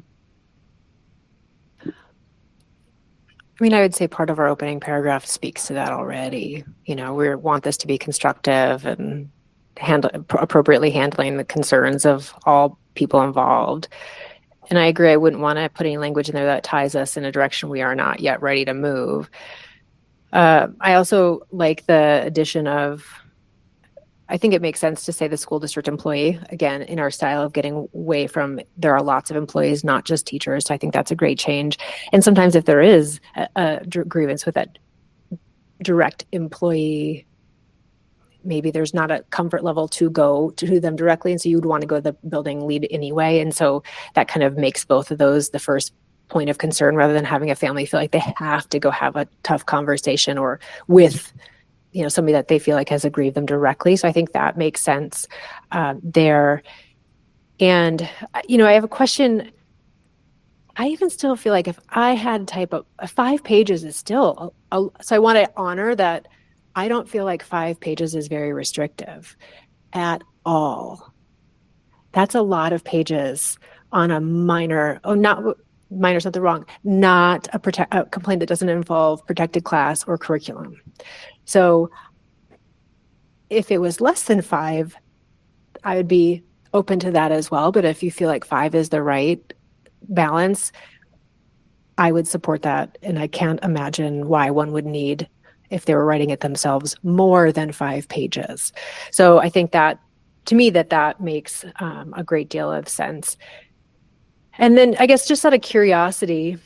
I mean, I would say part of our opening paragraph speaks to that already. You know, we want this to be constructive and handle appropriately handling the concerns of all people involved. And I agree, I wouldn't want to put any language in there that ties us in a direction we are not yet ready to move. Uh, I also like the addition of, I think it makes sense to say the school district employee, again, in our style of getting away from, there are lots of employees, not just teachers. So I think that's a great change. And sometimes if there is a, a grievance with that direct employee, maybe there's not a comfort level to go to them directly. And so you'd want to go to the building lead anyway. And so that kind of makes both of those the first point of concern, rather than having a family feel like they have to go have a tough conversation or with, you know, somebody that they feel like has aggrieved them directly. So I think that makes sense uh, there. And, you know, I have a question. I even still feel like if I had to type up uh, five pages is still, a, a, so I want to honor that. I don't feel like five pages is very restrictive at all. That's a lot of pages on a minor, oh, not minor, something wrong, not a, protect, a complaint that doesn't involve protected class or curriculum. So if it was less than five, I would be open to that as well. But if you feel like five is the right balance, I would support that. And I can't imagine why one would need, if they were writing it themselves, more than five pages. So I think that, to me, that that makes um, a great deal of sense. And then I guess just out of curiosity,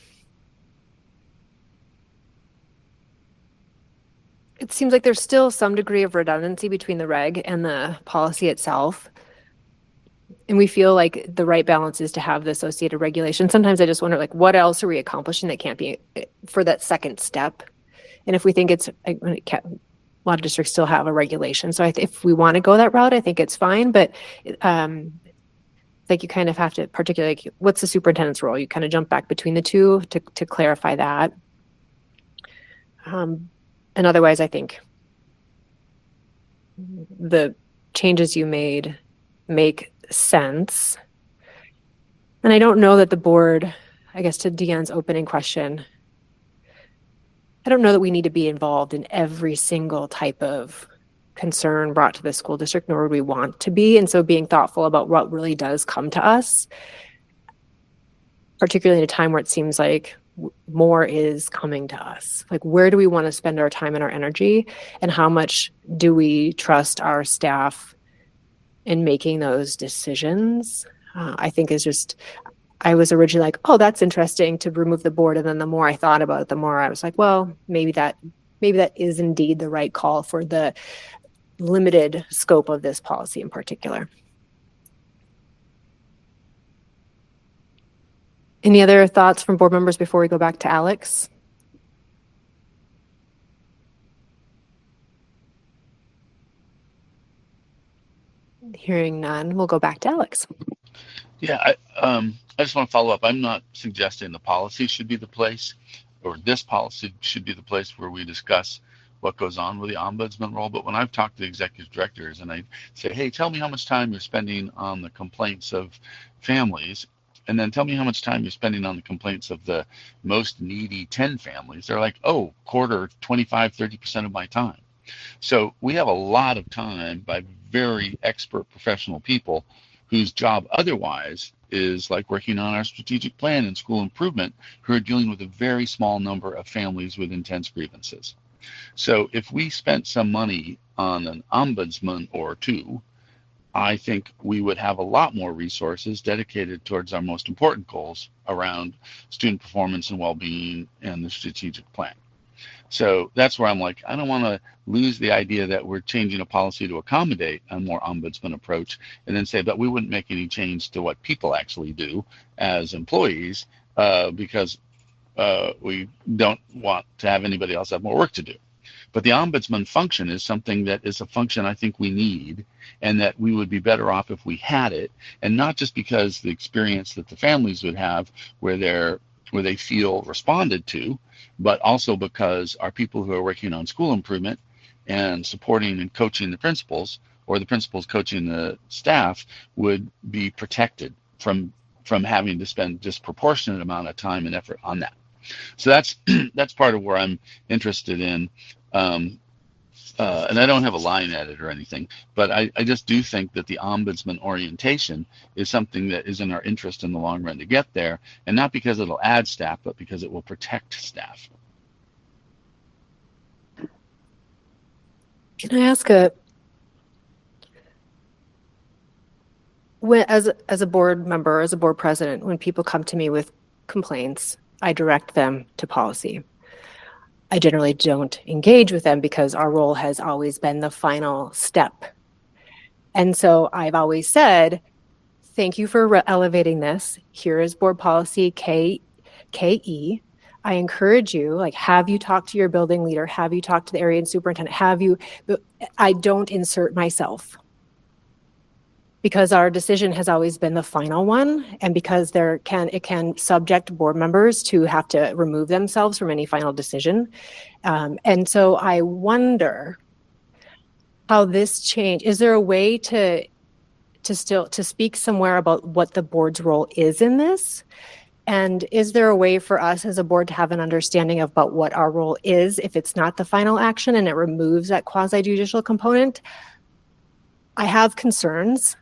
it seems like there's still some degree of redundancy between the reg and the policy itself. And we feel like the right balance is to have the associated regulation. Sometimes I just wonder, like, what else are we accomplishing that can't be for that second step? And if we think it's, it can't, a lot of districts still have a regulation. So I th- if we want to go that route, I think it's fine. But um, like you kind of have to, particularly, like, what's the superintendent's role? You kind of jump back between the two to, to clarify that. Um, and otherwise, I think the changes you made make sense. And I don't know that the board, I guess to Deanne's opening question, I don't know that we need to be involved in every single type of concern brought to the school district, nor would we want to be. And so being thoughtful about what really does come to us, particularly in a time where it seems like more is coming to us. Like, where do we want to spend our time and our energy? And how much do we trust our staff in making those decisions? Uh, I think is just, I was originally like, oh, that's interesting to remove the board. And then the more I thought about it, the more I was like, well, maybe that, maybe that is indeed the right call for the limited scope of this policy in particular. Any other thoughts from board members before we go back to Alex? Hearing none, we'll go back to Alex. Yeah, I, um, I just want to follow up. I'm not suggesting the policy should be the place, or this policy should be the place where we discuss what goes on with the ombudsman role. But when I've talked to the executive directors and I say, hey, tell me how much time you're spending on the complaints of families, and then tell me how much time you're spending on the complaints of the most needy ten families, they're like, oh, quarter, twenty-five, thirty percent of my time. So we have a lot of time by very expert professional people whose job otherwise is like working on our strategic plan and school improvement, who are dealing with a very small number of families with intense grievances. So if we spent some money on an ombudsman or two, I think we would have a lot more resources dedicated towards our most important goals around student performance and well-being and the strategic plan. So that's where I'm like, I don't want to lose the idea that we're changing a policy to accommodate a more ombudsman approach and then say, but we wouldn't make any change to what people actually do as employees uh, because uh, we don't want to have anybody else have more work to do. But the ombudsman function is something that is a function I think we need, and that we would be better off if we had it, and not just because the experience that the families would have where they're where they feel responded to, but also because our people who are working on school improvement and supporting and coaching the principals, or the principals coaching the staff, would be protected from from having to spend disproportionate amount of time and effort on that. So that's that's part of where I'm interested in. Um, uh, and I don't have a line at it or anything, but I, I just do think that the ombudsman orientation is something that is in our interest in the long run to get there, and not because it'll add staff, but because it will protect staff. Can I ask a, when, as, as a board member, as a board president, when people come to me with complaints, I direct them to policy. I generally don't engage with them because our role has always been the final step. And so I've always said, thank you for re- elevating this. Here is board policy K, KE. I encourage you, like, have you talked to your building leader? Have you talked to the area superintendent? Have you, I don't insert myself, because our decision has always been the final one, and because there can it can subject board members to have to remove themselves from any final decision. Um, and so I wonder how this change, is there a way to to still to speak somewhere about what the board's role is in this? And is there a way for us as a board to have an understanding of about what our role is if it's not the final action and it removes that quasi-judicial component? I have concerns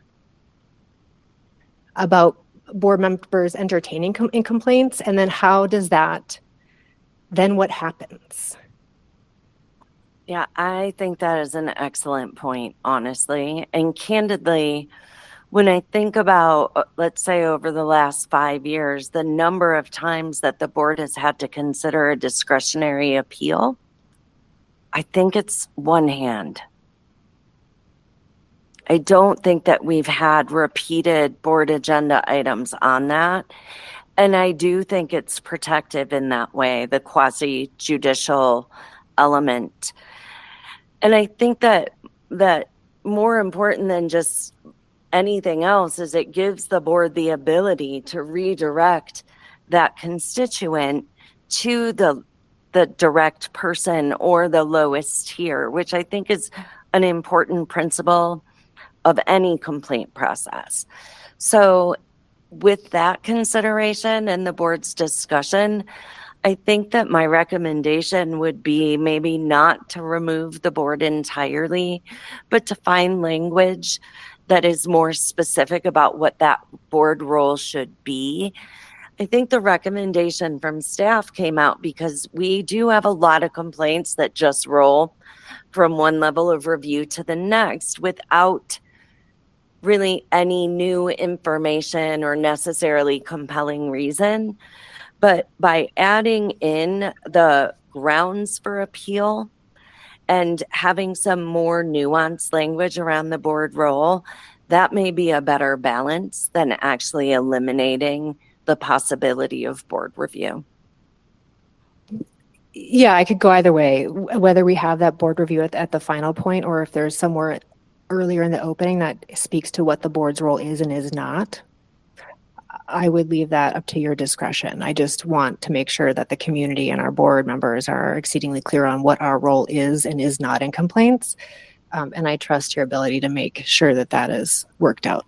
about board members entertaining com- in complaints, and then how does that, then what happens? Yeah, I think that is an excellent point, honestly. And candidly, when I think about, let's say, over the last five years, the number of times that the board has had to consider a discretionary appeal, I think it's one hand. I don't think that we've had repeated board agenda items on that. And I do think it's protective in that way, the quasi-judicial element. And I think that that more important than just anything else is it gives the board the ability to redirect that constituent to the the direct person or the lowest tier, which I think is an important principle of any complaint process. So with that consideration and the board's discussion, I think that my recommendation would be maybe not to remove the board entirely, but to find language that is more specific about what that board role should be. I think the recommendation from staff came out because we do have a lot of complaints that just roll from one level of review to the next without really any new information or necessarily compelling reason. But by adding in the grounds for appeal and having some more nuanced language around the board role, that may be a better balance than actually eliminating the possibility of board review. Yeah, I could go either way, whether we have that board review at, at the final point, or if there's somewhere earlier in the opening that speaks to what the board's role is and is not. I would leave that up to your discretion. I just want to make sure that the community and our board members are exceedingly clear on what our role is and is not in complaints. Um, and I trust your ability to make sure that that is worked out.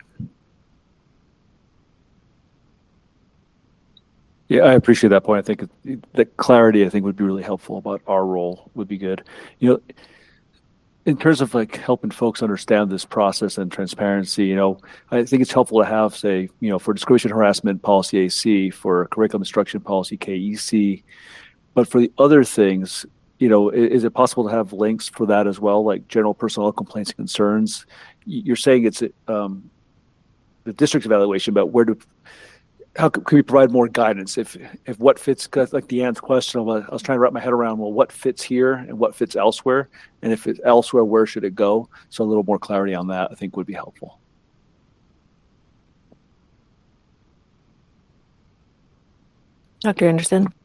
Yeah, I appreciate that point. I think the clarity, I think, would be really helpful about our role would be good. You know, in terms of like helping folks understand this process and transparency, you know, I think it's helpful to have, say, you know, for discrimination harassment policy A C, for curriculum instruction policy K E C, but for the other things, you know, is, is it possible to have links for that as well, like general personnel complaints and concerns? you're saying it's um, the district's evaluation, but where do how can, can we provide more guidance if if what fits, like Deanne's question, I was, I was trying to wrap my head around, well, what fits here and what fits elsewhere, and if it's elsewhere, where should it go? So a little more clarity on that I think would be helpful. Doctor Anderson.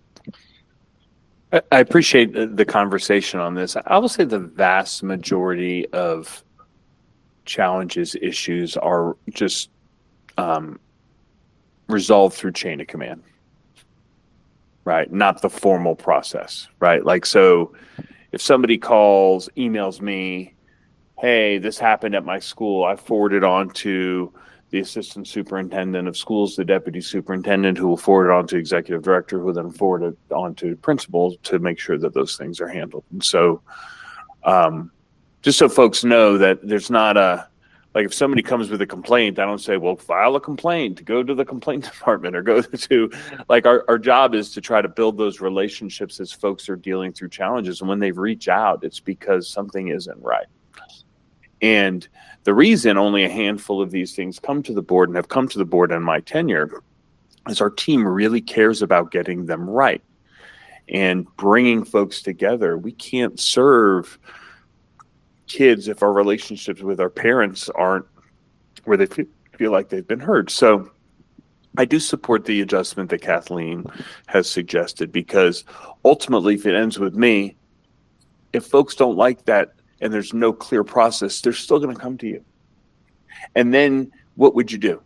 I I appreciate the- the conversation on this. I will say the vast majority of challenges, issues are just um, resolved through chain of command, right? Not the formal process, right? Like, so if somebody calls, emails me, hey, this happened at my school, I forward it on to the assistant superintendent of schools, the deputy superintendent, who will forward it on to executive director, who will then forward it on to principals to make sure that those things are handled. And so, um, just so folks know that there's not a, like if somebody comes with a complaint, I don't say, well, file a complaint, go to the complaint department or go to, like our, our job is to try to build those relationships as folks are dealing through challenges. And when they reach out, it's because something isn't right. And the reason only a handful of these things come to the board and have come to the board in my tenure is our team really cares about getting them right and bringing folks together. We can't serve kids if our relationships with our parents aren't where they feel, feel like they've been heard. So I do support the adjustment that Kathleen has suggested, because ultimately, if it ends with me, if folks don't like that and there's no clear process, they're still going to come to you. And then what would you do?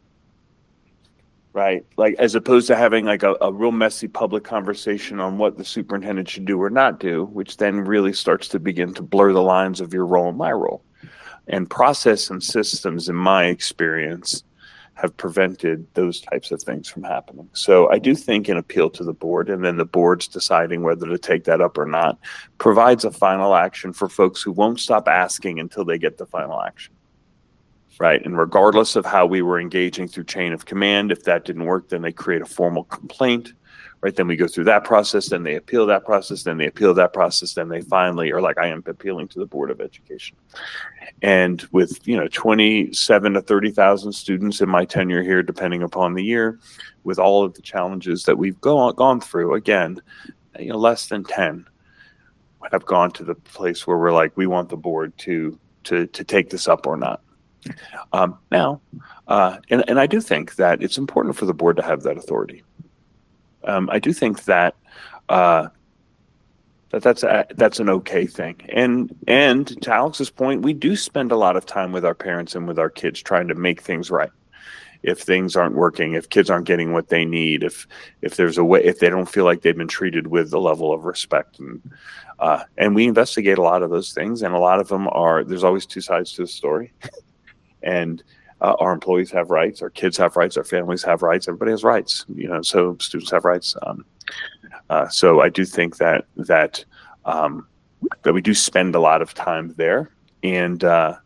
Right? Like, as opposed to having like a, a real messy public conversation on what the superintendent should do or not do, which then really starts to begin to blur the lines of your role and my role. And process and systems, in my experience, have prevented those types of things from happening. So I do think an appeal to the board, and then the board's deciding whether to take that up or not, provides a final action for folks who won't stop asking until they get the final action. Right. And regardless of how we were engaging through chain of command, if that didn't work, then they create a formal complaint. Right. Then we go through that process, then they appeal that process, then they appeal that process, then they finally are like, I am appealing to the Board of Education. And with, you know, twenty-seven to thirty thousand students in my tenure here, depending upon the year, with all of the challenges that we've go, gone through, again, you know, less than ten have gone to the place where we're like, we want the board to to to take this up or not. Um, now, uh, and, and I do think that it's important for the board to have that authority. Um, I do think that uh, that that's a, that's an okay thing. And and to Alex's point, we do spend a lot of time with our parents and with our kids trying to make things right. If things aren't working, if kids aren't getting what they need, if if there's a way, if they don't feel like they've been treated with the level of respect, and uh, and we investigate a lot of those things, and a lot of them are, there's always two sides to the story. And uh, our employees have rights, our kids have rights, our families have rights, everybody has rights, you know, so students have rights. Um, uh, so I do think that that um, that we do spend a lot of time there. And uh,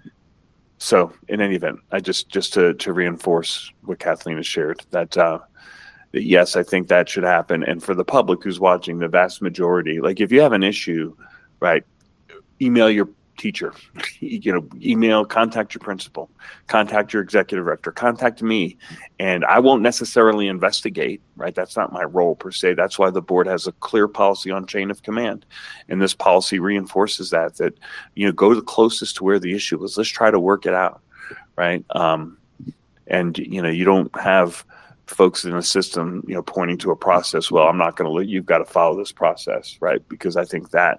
so in any event, I just just to to reinforce what Kathleen has shared, that, uh, that yes, I think that should happen. And for the public who's watching, the vast majority, like if you have an issue, right, email your teacher, you know, email, contact your principal, contact your executive director, contact me, and I won't necessarily investigate, right? That's not my role per se. That's why the board has a clear policy on chain of command. And this policy reinforces that, that, you know, go the closest to where the issue is. Let's try to work it out, right? Um, and, you know, you don't have folks in the system, you know, pointing to a process. Well, I'm not going to let, you've got to follow this process, right? Because I think that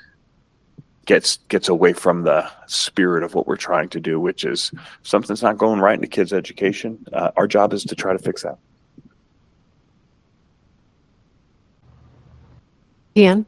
gets gets away from the spirit of what we're trying to do, which is if something's not going right in the kids' education, uh, our job is to try to fix that. Ian?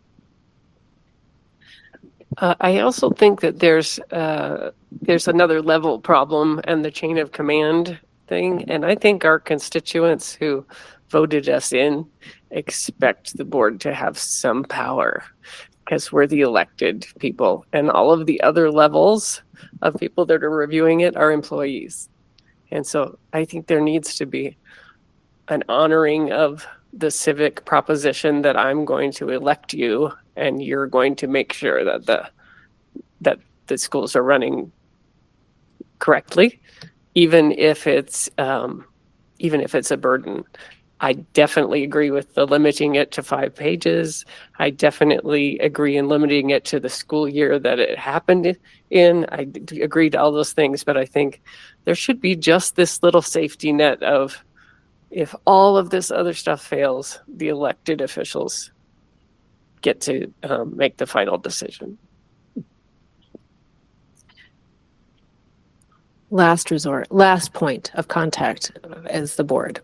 Uh, I also think that there's uh, there's another level problem and the chain of command thing. And I think our constituents who voted us in expect the board to have some power, because we're the elected people, and all of the other levels of people that are reviewing it are employees. And so I think there needs to be an honoring of the civic proposition that I'm going to elect you, and you're going to make sure that the that that schools are running correctly, even if it's um, even if it's a burden. I definitely agree with the limiting it to five pages. I definitely agree in limiting it to the school year that it happened in. I d- agree to all those things, but I think there should be just this little safety net of, if all of this other stuff fails, the elected officials get to um, make the final decision. Last resort, last point of contact is the board.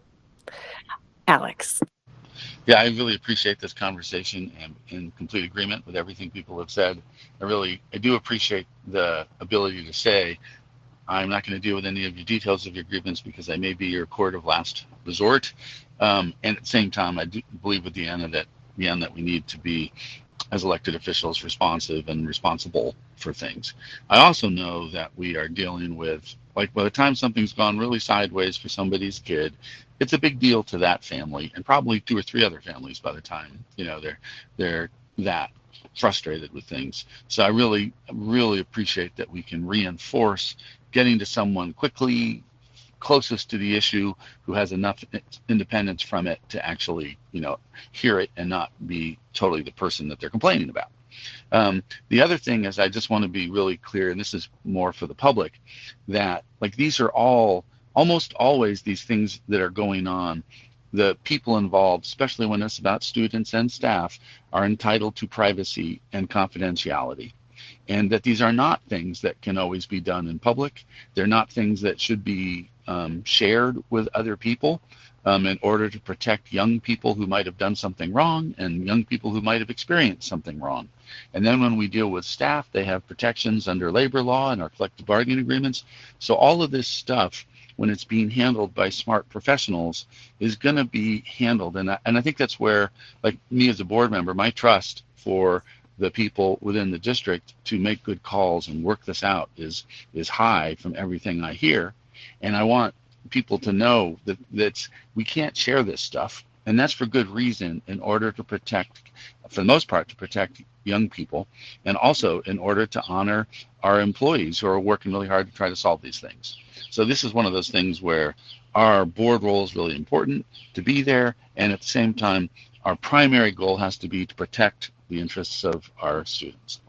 Alex. Yeah, I really appreciate this conversation and in complete agreement with everything people have said. I really, I do appreciate the ability to say, I'm not going to deal with any of your details of your grievance because I may be your court of last resort. Um, and at the same time, I do believe with Deanna that, Deanna, that we need to be, as elected officials, responsive and responsible for things. I also know that we are dealing with, like, by the time something's gone really sideways for somebody's kid, it's a big deal to that family and probably two or three other families by the time, you know, they're they're that frustrated with things. So I really, really appreciate that we can reinforce getting to someone quickly, closest to the issue, who has enough independence from it to actually, you know, hear it and not be totally the person that they're complaining about. Um, the other thing is, I just want to be really clear, and this is more for the public, that like these are all, almost always these things that are going on, the people involved, especially when it's about students and staff, are entitled to privacy and confidentiality. And that these are not things that can always be done in public. They're not things that should be um, shared with other people um, in order to protect young people who might have done something wrong and young people who might have experienced something wrong. And then when we deal with staff, they have protections under labor law and our collective bargaining agreements. So all of this stuff, when it's being handled by smart professionals, is going to be handled. And I, and I think that's where, like me as a board member, my trust for the people within the district to make good calls and work this out is is high from everything I hear. And I want people to know that that's, we can't share this stuff. And that's for good reason, in order to protect, for the most part, to protect young people, and also in order to honor our employees who are working really hard to try to solve these things. So this is one of those things where our board role is really important to be there. And at the same time, our primary goal has to be to protect the interests of our students.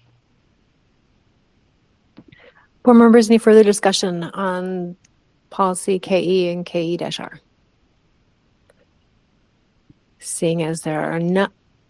Board members, any further discussion on policy K E and K E R? Seeing as there are no.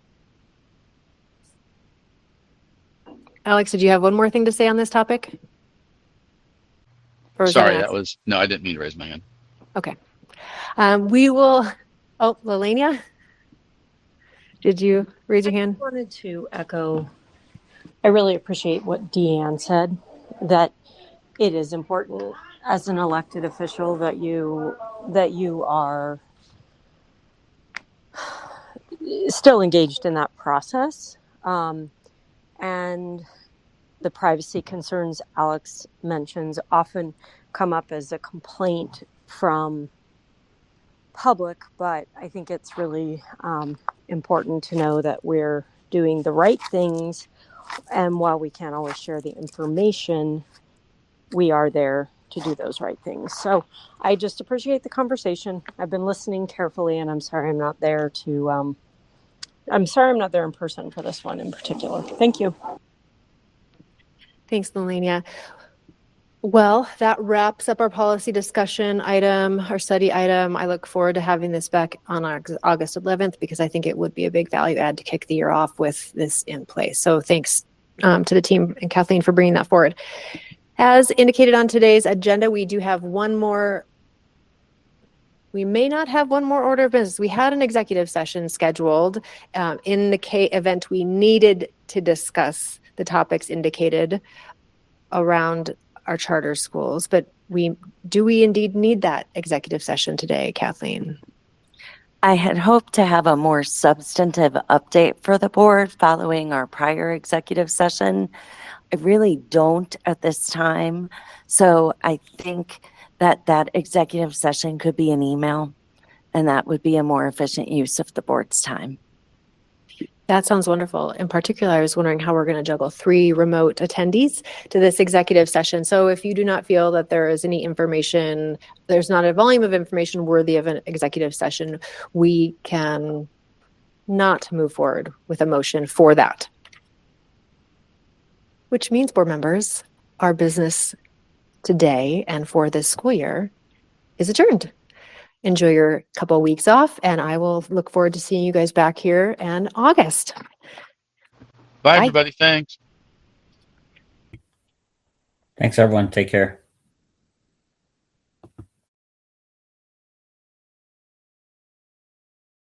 Alex, did you have one more thing to say on this topic? Or was Sorry, that that was, no, I didn't mean to raise my hand. Okay. Um, we will, oh, Lelania, did you raise your hand? I wanted to echo, I really appreciate what Deanne said, that it is important as an elected official that you, that you are still engaged in that process. Um, and the privacy concerns Alex mentions often come up as a complaint from public, but I think it's really um, important to know that we're doing the right things. And while we can't always share the information, we are there to do those right things. So I just appreciate the conversation. I've been listening carefully, and I'm sorry I'm not there to, um, I'm sorry I'm not there in person for this one in particular. Thank you. Thanks, Lelania. Well, that wraps up our policy discussion item, our study item. I look forward to having this back on August eleventh because I think it would be a big value add to kick the year off with this in place. So thanks um, to the team and Kathleen for bringing that forward. As indicated on today's agenda, we do have one more. We may not have one more order of business. We had an executive session scheduled. Um, in the K event, we needed to discuss the topics indicated around our charter schools, but we do we indeed need that executive session today, Kathleen? I had hoped to have a more substantive update for the board following our prior executive session. I really don't at this time. So I think that that executive session could be an email, and that would be a more efficient use of the board's time. That sounds wonderful. In particular, I was wondering how we're going to juggle three remote attendees to this executive session. So if you do not feel that there is any information, there's not a volume of information worthy of an executive session, we can not move forward with a motion for that. Which means, board members, our business today and for this school year is adjourned. Enjoy your couple of weeks off, and I will look forward to seeing you guys back here in August. Bye, Bye. everybody. Thanks. Thanks, everyone. Take care.